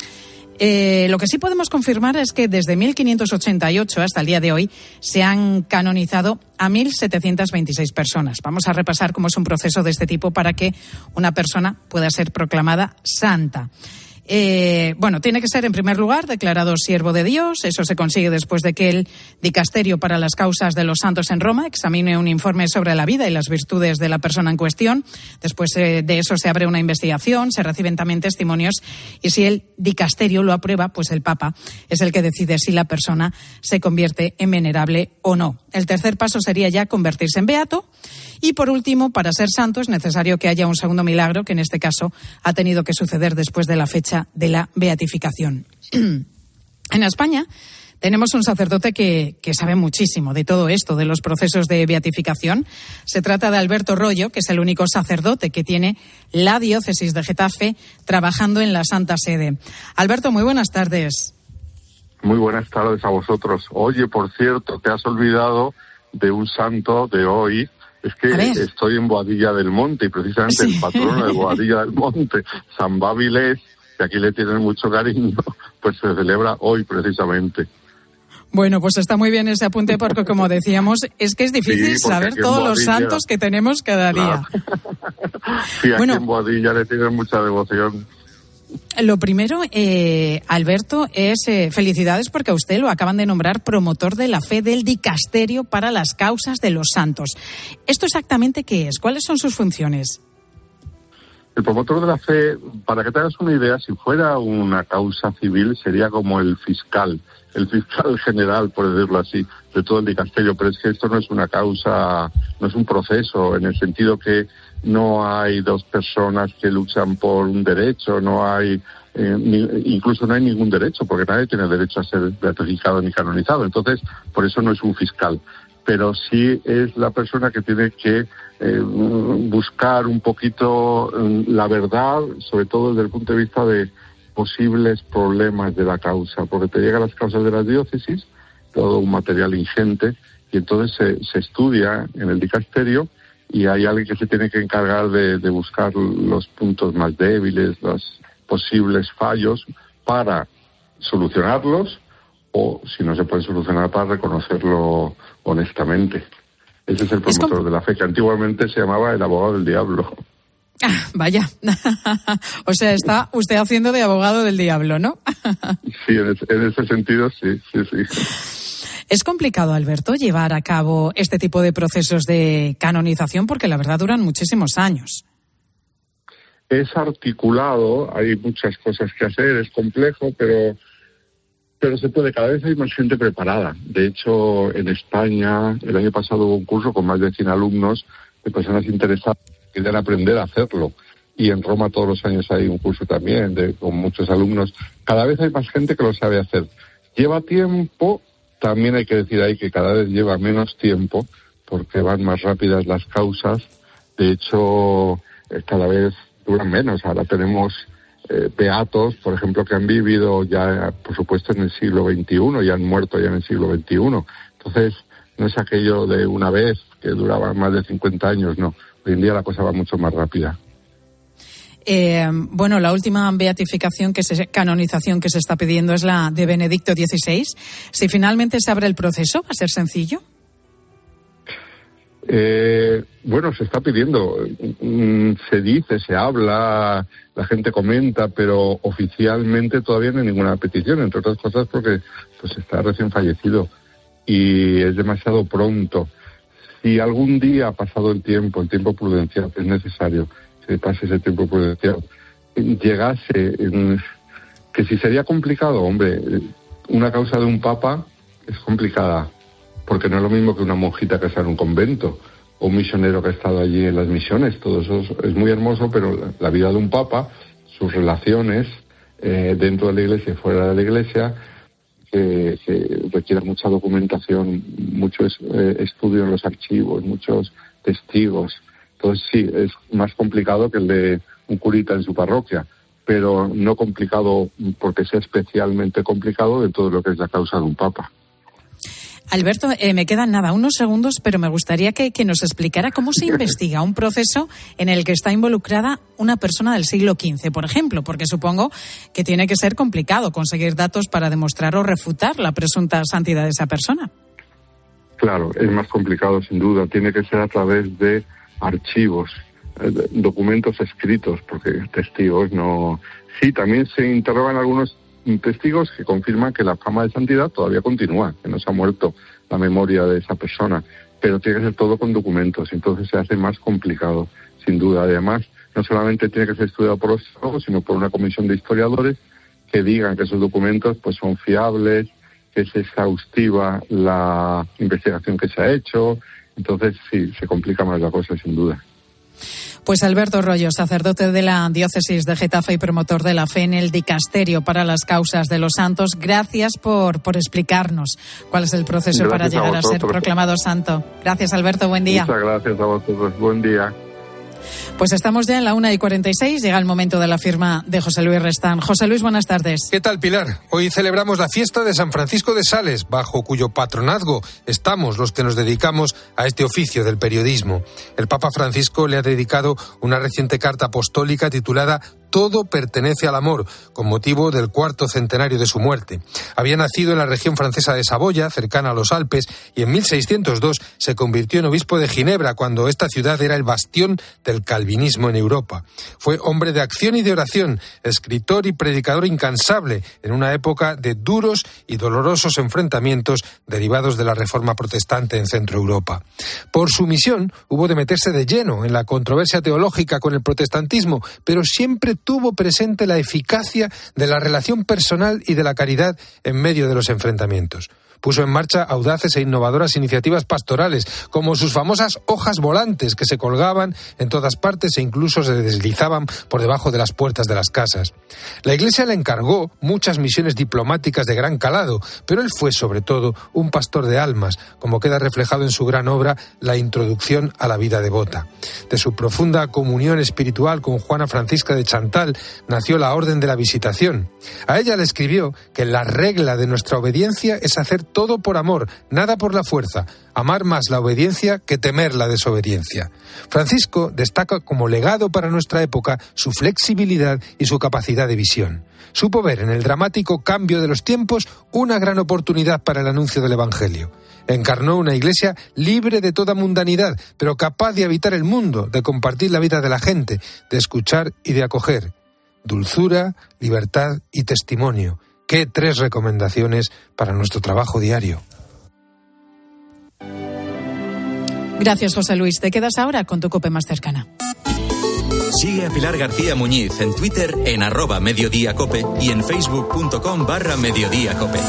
Lo que sí podemos confirmar es que desde 1588 hasta el día de hoy se han canonizado a 1.726 personas. Vamos a repasar cómo es un proceso de este tipo para que una persona pueda ser proclamada santa. Tiene que ser en primer lugar declarado siervo de Dios. Eso se consigue después de que el Dicasterio para las Causas de los Santos en Roma examine un informe sobre la vida y las virtudes de la persona en cuestión. Después de eso se abre una investigación, se reciben también testimonios y si el Dicasterio lo aprueba, pues el Papa es el que decide si la persona se convierte en venerable o no. El tercer paso sería ya convertirse en beato. Y por último, para ser santo es necesario que haya un segundo milagro, que en este caso ha tenido que suceder después de la fecha de la beatificación. En España tenemos un sacerdote que sabe muchísimo de todo esto, de los procesos de beatificación. Se trata de Alberto Royo, que es el único sacerdote que tiene la diócesis de Getafe trabajando en la Santa Sede. Alberto, muy buenas tardes. Muy buenas tardes a vosotros. Oye, por cierto, te has olvidado de un santo de hoy. Es que estoy en Boadilla del Monte y precisamente el patrono de Boadilla del Monte, San Babilés, que aquí le tienen mucho cariño, pues se celebra hoy precisamente. Bueno, pues está muy bien ese apunte porque, como decíamos, es que es difícil saber todos los santos que tenemos cada día. Sí, aquí en Boadilla le tienen mucha devoción. Lo primero, Alberto, es felicidades porque a usted lo acaban de nombrar promotor de la fe del Dicasterio para las Causas de los Santos. ¿Esto exactamente qué es? ¿Cuáles son sus funciones? El promotor de la fe, para que te hagas una idea, si fuera una causa civil, sería como el fiscal general, por decirlo así, de todo el Dicasterio. Pero es que esto no es una causa, no es un proceso, en el sentido que no hay dos personas que luchan por un derecho, no hay, incluso no hay ningún derecho, porque nadie tiene derecho a ser beatificado ni canonizado. Entonces, por eso no es un fiscal. Pero sí es la persona que tiene que buscar un poquito la verdad, sobre todo desde el punto de vista de posibles problemas de la causa, porque te llegan las causas de las diócesis, todo un material ingente, y entonces se estudia en el Dicasterio y hay alguien que se tiene que encargar de buscar los puntos más débiles, los posibles fallos para solucionarlos, o si no se puede solucionar, para reconocerlo honestamente. Ese es el promotor de la fe, que antiguamente se llamaba el abogado del diablo. Ah, vaya. O sea, está usted haciendo de abogado del diablo, ¿no? Sí, en ese sentido, sí. Es complicado, Alberto, llevar a cabo este tipo de procesos de canonización porque la verdad duran muchísimos años. Es articulado, hay muchas cosas que hacer, es complejo, pero se puede. Cada vez hay más gente preparada. De hecho, en España, el año pasado hubo un curso con más de 100 alumnos de personas interesadas que querían aprender a hacerlo. Y en Roma todos los años hay un curso también con muchos alumnos. Cada vez hay más gente que lo sabe hacer. Lleva tiempo, también hay que decir ahí que cada vez lleva menos tiempo, porque van más rápidas las causas. De hecho, cada vez duran menos. Ahora tenemos beatos, por ejemplo, que han vivido ya, por supuesto, en el siglo XXI y han muerto ya en el siglo XXI. Entonces, no es aquello de una vez que duraba más de 50 años, no. Hoy en día la cosa va mucho más rápida. La última beatificación, canonización que se está pidiendo es la de Benedicto XVI. Si finalmente se abre el proceso, ¿va a ser sencillo? Se está pidiendo, se dice, se habla, la gente comenta, pero oficialmente todavía no hay ninguna petición, entre otras cosas porque pues está recién fallecido y es demasiado pronto. Si algún día ha pasado el tiempo prudencial, es necesario que pase ese tiempo prudencial, llegase, que si sería complicado, una causa de un papa es complicada, porque no es lo mismo que una monjita que está en un convento o un misionero que ha estado allí en las misiones. Todo eso es muy hermoso, pero la vida de un papa, sus relaciones dentro de la iglesia y fuera de la iglesia, que requiere mucha documentación, mucho estudio en los archivos, muchos testigos. Entonces sí, es más complicado que el de un curita en su parroquia, pero no complicado porque sea especialmente complicado de todo lo que es la causa de un papa. Alberto, me quedan unos segundos, pero me gustaría que nos explicara cómo se investiga un proceso en el que está involucrada una persona del siglo XV, por ejemplo, porque supongo que tiene que ser complicado conseguir datos para demostrar o refutar la presunta santidad de esa persona. Claro, es más complicado sin duda. Tiene que ser a través de archivos, documentos escritos, porque testigos no... Sí, también se interrogan algunos testigos que confirman que la fama de santidad todavía continúa, que no se ha muerto la memoria de esa persona, pero tiene que ser todo con documentos, entonces se hace más complicado, sin duda. Además, no solamente tiene que ser estudiado por los teólogos, sino por una comisión de historiadores que digan que esos documentos pues son fiables, que es exhaustiva la investigación que se ha hecho. Entonces sí, se complica más la cosa, sin duda. Pues Alberto Royo, sacerdote de la diócesis de Getafe y promotor de la fe en el dicasterio para las causas de los santos, gracias por explicarnos cuál es el proceso para llegar a ser proclamado santo. Gracias, Alberto, buen día. Muchas gracias a vosotros, buen día. Pues estamos ya en la 1:46, llega el momento de la firma de José Luis Restán. José Luis, buenas tardes. ¿Qué tal, Pilar? Hoy celebramos la fiesta de San Francisco de Sales, bajo cuyo patronazgo estamos los que nos dedicamos a este oficio del periodismo. El Papa Francisco le ha dedicado una reciente carta apostólica titulada Todo pertenece al amor, con motivo del 4º centenario de su muerte. Había nacido en la región francesa de Saboya, cercana a los Alpes, y en 1602 se convirtió en obispo de Ginebra, cuando esta ciudad era el bastión del calvinismo en Europa. Fue hombre de acción y de oración, escritor y predicador incansable, en una época de duros y dolorosos enfrentamientos derivados de la Reforma protestante en Centro Europa. Por su misión, hubo de meterse de lleno en la controversia teológica con el protestantismo, pero siempre tuvo presente la eficacia de la relación personal y de la caridad en medio de los enfrentamientos. Puso en marcha audaces e innovadoras iniciativas pastorales, como sus famosas hojas volantes que se colgaban en todas partes e incluso se deslizaban por debajo de las puertas de las casas. La Iglesia le encargó muchas misiones diplomáticas de gran calado, pero él fue sobre todo un pastor de almas, como queda reflejado en su gran obra La Introducción a la vida devota. De su profunda comunión espiritual con Juana Francisca de Chantal nació la Orden de la Visitación. A ella le escribió que la regla de nuestra obediencia es hacer todo por amor, nada por la fuerza, amar más la obediencia que temer la desobediencia. Francisco destaca como legado para nuestra época su flexibilidad y su capacidad de visión. Supo ver en el dramático cambio de los tiempos una gran oportunidad para el anuncio del Evangelio. Encarnó una iglesia libre de toda mundanidad, pero capaz de habitar el mundo, de compartir la vida de la gente, de escuchar y de acoger. Dulzura, libertad y testimonio. ¿Qué 3 recomendaciones para nuestro trabajo diario? Gracias, José Luis. Te quedas ahora con tu COPE más cercana. Sigue a Pilar García Muñiz en Twitter en @mediodíacope y en facebook.com/mediodíacope.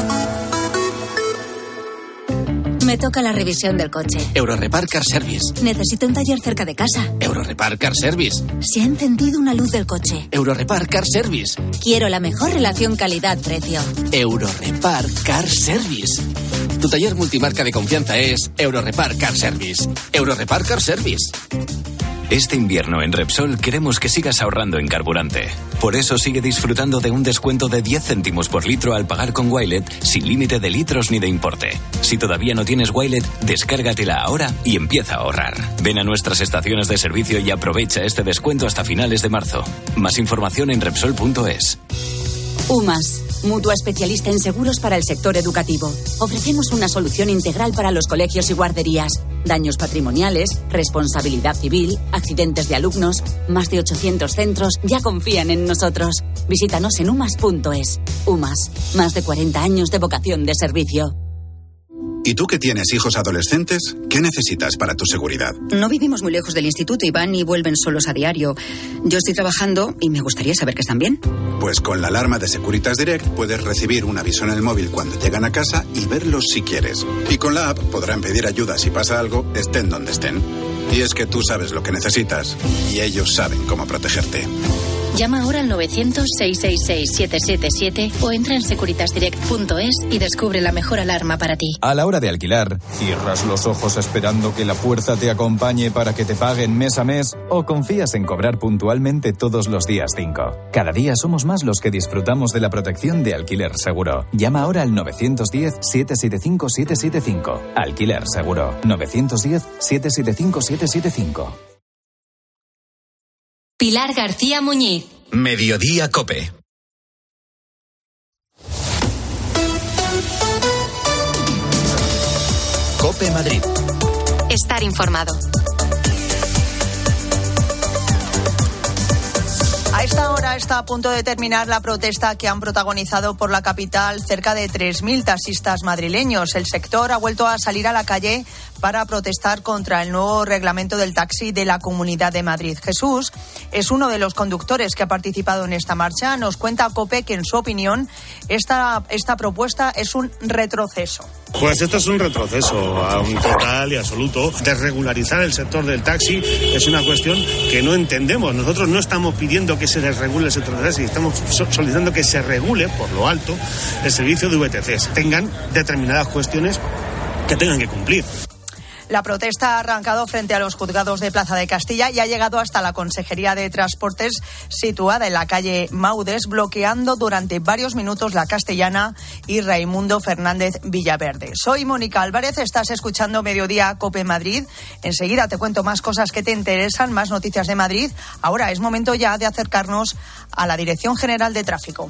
Me toca la revisión del coche. Eurorepar Car Service. Necesito un taller cerca de casa. Eurorepar Car Service. Se ha encendido una luz del coche. Eurorepar Car Service. Quiero la mejor relación calidad-precio. Eurorepar Car Service. Tu taller multimarca de confianza es Eurorepar Car Service. Eurorepar Car Service. Este invierno en Repsol queremos que sigas ahorrando en carburante. Por eso sigue disfrutando de un descuento de 10 céntimos por litro al pagar con Wilet, sin límite de litros ni de importe. Si todavía no tienes Wilet, descárgatela ahora y empieza a ahorrar. Ven a nuestras estaciones de servicio y aprovecha este descuento hasta finales de marzo. Más información en Repsol.es. UMAS, mutua especialista en seguros para el sector educativo. Ofrecemos una solución integral para los colegios y guarderías. Daños patrimoniales, responsabilidad civil, accidentes de alumnos. Más de 800 centros ya confían en nosotros. Visítanos en umas.es. UMAS, más de 40 años de vocación de servicio. ¿Y tú que tienes hijos adolescentes? ¿Qué necesitas para tu seguridad? No vivimos muy lejos del instituto y van y vuelven solos a diario. Yo estoy trabajando y me gustaría saber que están bien. Pues con la alarma de Securitas Direct puedes recibir un aviso en el móvil cuando llegan a casa y verlos si quieres. Y con la app podrán pedir ayuda si pasa algo, estén donde estén. Y es que tú sabes lo que necesitas y ellos saben cómo protegerte. Llama ahora al 900-666-777 o entra en securitasdirect.es y descubre la mejor alarma para ti. A la hora de alquilar, ¿cierras los ojos esperando que la fuerza te acompañe para que te paguen mes a mes o confías en cobrar puntualmente todos los días 5? Cada día somos más los que disfrutamos de la protección de Alquiler Seguro. Llama ahora al 910-775-775. Alquiler Seguro. 910-775-775. Pilar García Muñiz. Mediodía COPE. COPE Madrid. Estar informado. A esta hora está a punto de terminar la protesta que han protagonizado por la capital cerca de 3.000 taxistas madrileños. El sector ha vuelto a salir a la calle para protestar contra el nuevo reglamento del taxi de la Comunidad de Madrid. Jesús es uno de los conductores que ha participado en esta marcha. Nos cuenta COPE que, en su opinión, esta propuesta es un retroceso. Pues esto es un retroceso a un total y absoluto. Desregularizar el sector del taxi es una cuestión que no entendemos. Nosotros no estamos pidiendo que se desregule el sector del taxi, estamos solicitando que se regule por lo alto el servicio de VTCs. Tengan determinadas cuestiones que tengan que cumplir. La protesta ha arrancado frente a los juzgados de Plaza de Castilla y ha llegado hasta la Consejería de Transportes, situada en la calle Maudes, bloqueando durante varios minutos la Castellana y Raimundo Fernández Villaverde. Soy Mónica Álvarez, estás escuchando Mediodía COPE Madrid. Enseguida te cuento más cosas que te interesan, más noticias de Madrid. Ahora es momento ya de acercarnos a la Dirección General de Tráfico.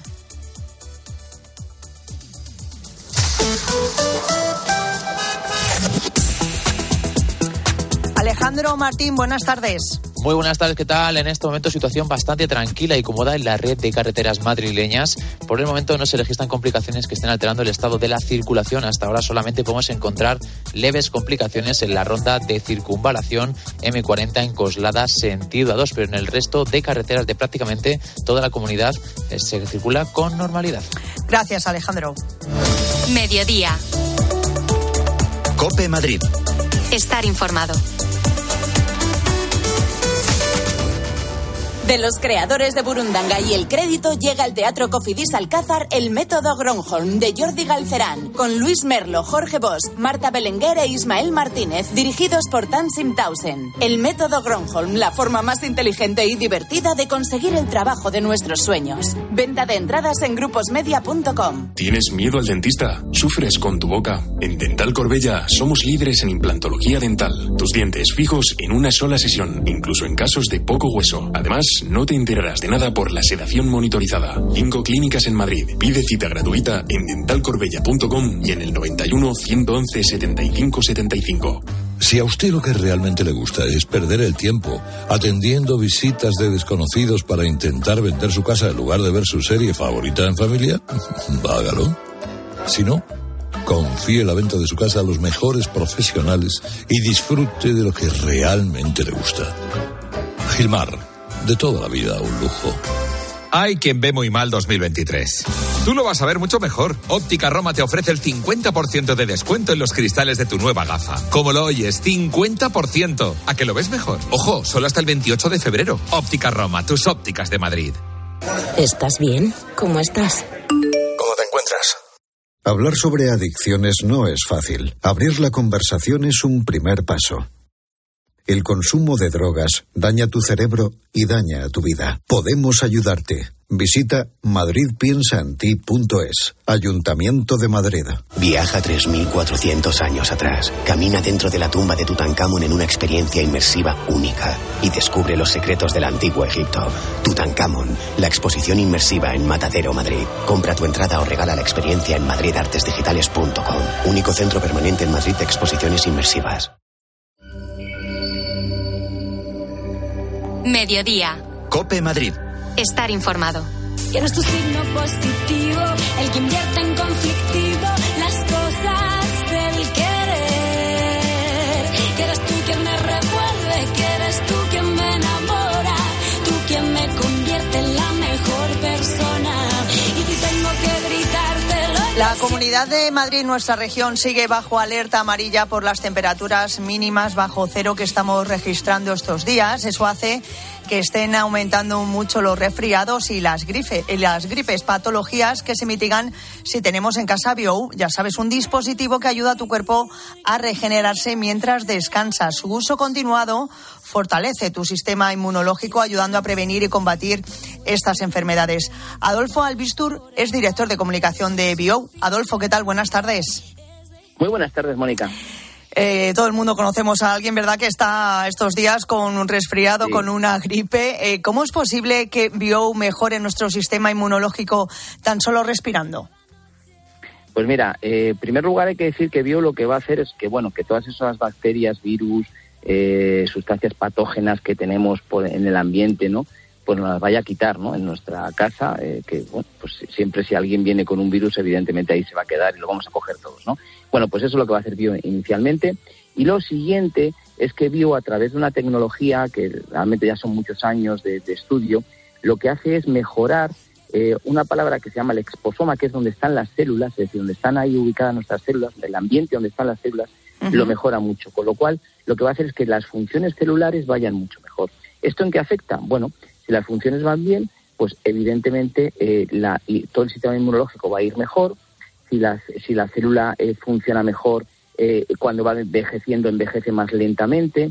Alejandro Martín, buenas tardes. Muy buenas tardes, ¿qué tal? En este momento situación bastante tranquila y cómoda en la red de carreteras madrileñas. Por el momento no se registran complicaciones que estén alterando el estado de la circulación. Hasta ahora solamente podemos encontrar leves complicaciones en la ronda de circunvalación M40 en Coslada sentido A2, pero en el resto de carreteras de prácticamente toda la comunidad se circula con normalidad. Gracias, Alejandro. Mediodía. COPE Madrid. Estar informado. De los creadores de Burundanga y El Crédito llega al Teatro Cofidis Alcázar El Método Gronholm de Jordi Galcerán, con Luis Merlo, Jorge Bosch, Marta Belenguer e Ismael Martínez, dirigidos por Tansim Tausen. El Método Gronholm, la forma más inteligente y divertida de conseguir el trabajo de nuestros sueños. Venta de entradas en gruposmedia.com. ¿Tienes miedo al dentista? ¿Sufres con tu boca? En Dental Corbella somos líderes en implantología dental. Tus dientes fijos en una sola sesión, incluso en casos de poco hueso. Además, no te enterarás de nada por la sedación monitorizada. 5 clínicas en Madrid. Pide cita gratuita en dentalcorbella.com y en el 91 111 75 75. Si a usted lo que realmente le gusta es perder el tiempo atendiendo visitas de desconocidos para intentar vender su casa en lugar de ver su serie favorita en familia, hágalo. Si no, confíe la venta de su casa a los mejores profesionales y disfrute de lo que realmente le gusta. Gilmar, de toda la vida, un lujo. Hay quien ve muy mal 2023. Tú lo vas a ver mucho mejor. Óptica Roma te ofrece el 50% de descuento en los cristales de tu nueva gafa. ¿Cómo lo oyes? 50%. ¿A que lo ves mejor? Ojo, solo hasta el 28 de febrero. Óptica Roma, tus ópticas de Madrid. ¿Estás bien? ¿Cómo estás? ¿Cómo te encuentras? Hablar sobre adicciones no es fácil. Abrir la conversación es un primer paso. El consumo de drogas daña tu cerebro y daña a tu vida. Podemos ayudarte. Visita madridpiensaenti.es. Ayuntamiento de Madrid. Viaja 3.400 años atrás. Camina dentro de la tumba de Tutankamón en una experiencia inmersiva única y descubre los secretos del antiguo Egipto. Tutankamón, la exposición inmersiva en Matadero, Madrid. Compra tu entrada o regala la experiencia en madridartesdigitales.com. Único centro permanente en Madrid de exposiciones inmersivas. Mediodía. COPE Madrid. Estar informado. Quiero tu signo positivo, el que invierte en conflictivo, las cosas del querer. Quieres tú quien me revuelve, quieres tú quien me enamora, tú quien me convierte en la mejor persona. Y si tengo que gritártelo La Comunidad de Madrid, nuestra región, sigue bajo alerta amarilla por las temperaturas mínimas bajo cero que estamos registrando estos días. Eso hace que estén aumentando mucho los resfriados y las gripes, patologías que se mitigan si tenemos en casa Bio, ya sabes, un dispositivo que ayuda a tu cuerpo a regenerarse mientras descansas. Su uso continuado fortalece tu sistema inmunológico, ayudando a prevenir y combatir estas enfermedades. Adolfo Albistur es director de comunicación de Bio. Adolfo, ¿qué tal? Buenas tardes. Muy buenas tardes, Mónica. Todo el mundo conocemos a alguien, ¿verdad?, que está estos días con un resfriado, sí, con una gripe. ¿Cómo es posible que Bio mejore nuestro sistema inmunológico tan solo respirando? Pues mira, en primer lugar hay que decir que Bio lo que va a hacer es que, que todas esas bacterias, virus, sustancias patógenas que tenemos en el ambiente, ¿no?, pues nos las vaya a quitar, ¿no?, en nuestra casa, pues siempre si alguien viene con un virus, evidentemente ahí se va a quedar y lo vamos a coger todos, ¿no? Bueno, pues eso es lo que va a hacer Bio inicialmente. Y lo siguiente es que Bio, a través de una tecnología que realmente ya son muchos años de estudio, lo que hace es mejorar una palabra que se llama el exposoma, que es donde están las células, es decir, donde están ahí ubicadas nuestras células, el ambiente donde están las células, lo mejora mucho. Con lo cual, lo que va a hacer es que las funciones celulares vayan mucho mejor. ¿Esto en qué afecta? Bueno, si las funciones van bien, pues evidentemente todo el sistema inmunológico va a ir mejor. Si la célula funciona mejor, cuando va envejeciendo, envejece más lentamente.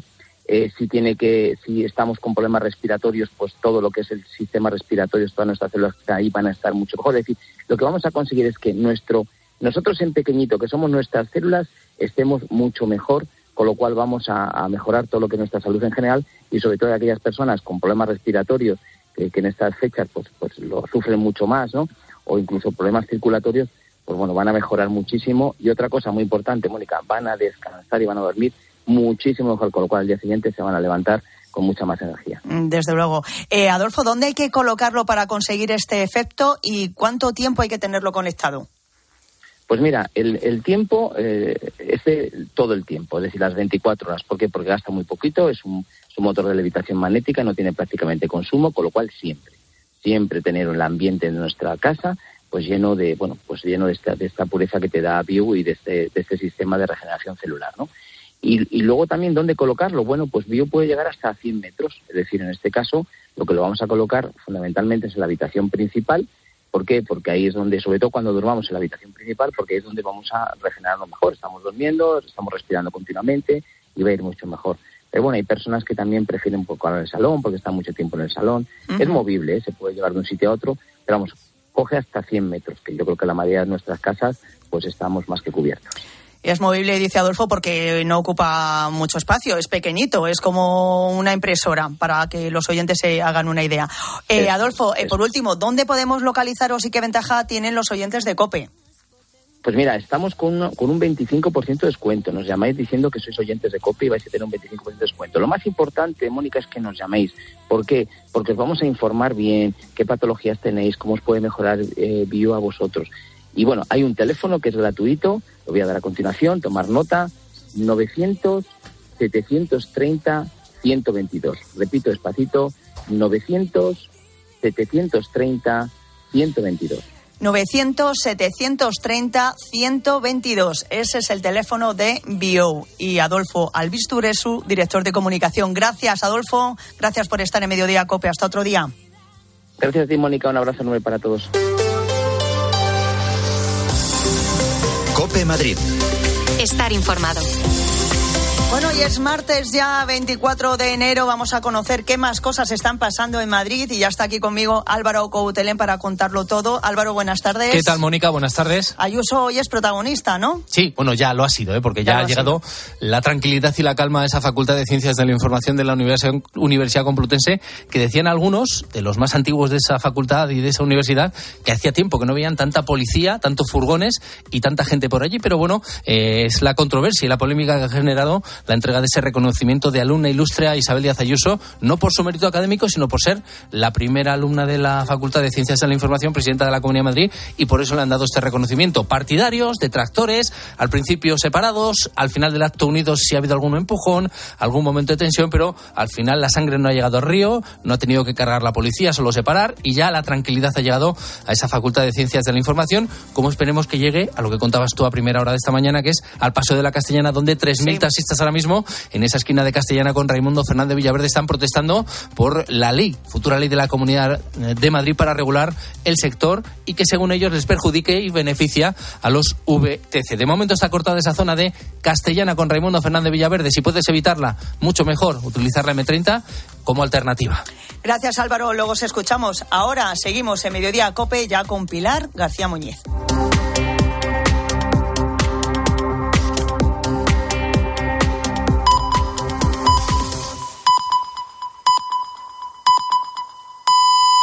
Si estamos con problemas respiratorios, pues todo lo que es el sistema respiratorio, todas nuestras células que están ahí van a estar mucho mejor. Es decir, lo que vamos a conseguir es que nosotros en pequeñito, que somos nuestras células, estemos mucho mejor, con lo cual vamos a mejorar todo lo que es nuestra salud en general, y sobre todo aquellas personas con problemas respiratorios que en estas fechas pues lo sufren mucho más, ¿no?, o incluso problemas circulatorios, pues van a mejorar muchísimo. Y otra cosa muy importante, Mónica, van a descansar y van a dormir muchísimo mejor, con lo cual al día siguiente se van a levantar con mucha más energía. Desde luego. Adolfo, ¿dónde hay que colocarlo para conseguir este efecto y cuánto tiempo hay que tenerlo conectado? Pues mira, el tiempo es todo el tiempo, es decir, las 24 horas. ¿Por qué? Porque gasta muy poquito, es un motor de levitación magnética, no tiene prácticamente consumo, con lo cual siempre tener el ambiente de nuestra casa pues lleno de esta pureza que te da Bio y de este sistema de regeneración celular, ¿no? Y luego también, ¿dónde colocarlo? Bueno, pues Bio puede llegar hasta 100 metros, es decir, en este caso, lo que lo vamos a colocar fundamentalmente es en la habitación principal. ¿Por qué? Porque ahí es donde, sobre todo cuando durmamos en la habitación principal, porque ahí es donde vamos a regenerarnos mejor. Estamos durmiendo, estamos respirando continuamente y va a ir mucho mejor. Pero hay personas que también prefieren un poco en el salón porque están mucho tiempo en el salón. Es movible, se puede llevar de un sitio a otro, pero coge hasta 100 metros, que yo creo que la mayoría de nuestras casas pues estamos más que cubiertos. Es movible, dice Adolfo, porque no ocupa mucho espacio, es pequeñito, es como una impresora, para que los oyentes se hagan una idea. Adolfo, por último, ¿dónde podemos localizaros y qué ventaja tienen los oyentes de COPE? Pues mira, estamos con un 25% de descuento. Nos llamáis diciendo que sois oyentes de COPE y vais a tener un 25% de descuento. Lo más importante, Mónica, es que nos llaméis. ¿Por qué? Porque os vamos a informar bien qué patologías tenéis, cómo os puede mejorar Bio a vosotros. Y hay un teléfono que es gratuito, lo voy a dar a continuación, tomar nota, 900-730-122. Repito despacito, 900-730-122. 900-730-122. Ese es el teléfono de Bio. Y Adolfo Albistur es su director de comunicación. Gracias, Adolfo. Gracias por estar en Mediodía COPE. Hasta otro día. Gracias a ti, Mónica. Un abrazo enorme para todos. COPE Madrid. Estar informado. Bueno, hoy es martes ya 24 de enero. Vamos a conocer qué más cosas están pasando en Madrid. Y ya está aquí conmigo Álvaro Coutelén para contarlo todo. Álvaro, buenas tardes. ¿Qué tal, Mónica? Buenas tardes. Ayuso hoy es protagonista, ¿no? Sí, ya lo ha sido, porque ya ha llegado la tranquilidad y la calma a esa Facultad de Ciencias de la Información de la Universidad Complutense, que decían algunos, de los más antiguos de esa facultad y de esa universidad, que hacía tiempo que no veían tanta policía, tantos furgones y tanta gente por allí. Pero es la controversia y la polémica que ha generado la entrega de ese reconocimiento de alumna ilustre a Isabel Díaz Ayuso, no por su mérito académico, sino por ser la primera alumna de la Facultad de Ciencias de la Información, presidenta de la Comunidad de Madrid, y por eso le han dado este reconocimiento. Partidarios, detractores, al principio separados, al final del acto unidos si ha habido algún empujón, algún momento de tensión, pero al final la sangre no ha llegado al río, no ha tenido que cargar la policía, solo separar, y ya la tranquilidad ha llegado a esa Facultad de Ciencias de la Información, como esperemos que llegue a lo que contabas tú a primera hora de esta mañana, que es al Paseo de la Castellana, donde 3.000 taxistas ahora mismo en esa esquina de Castellana con Raimundo Fernández Villaverde están protestando por la ley, futura ley de la Comunidad de Madrid para regular el sector y que según ellos les perjudique y beneficia a los VTC. De momento está cortada esa zona de Castellana con Raimundo Fernández Villaverde. Si puedes evitarla, mucho mejor utilizar la M30 como alternativa. Gracias, Álvaro. Luego os escuchamos. Ahora seguimos en Mediodía COPE ya con Pilar García Muñiz.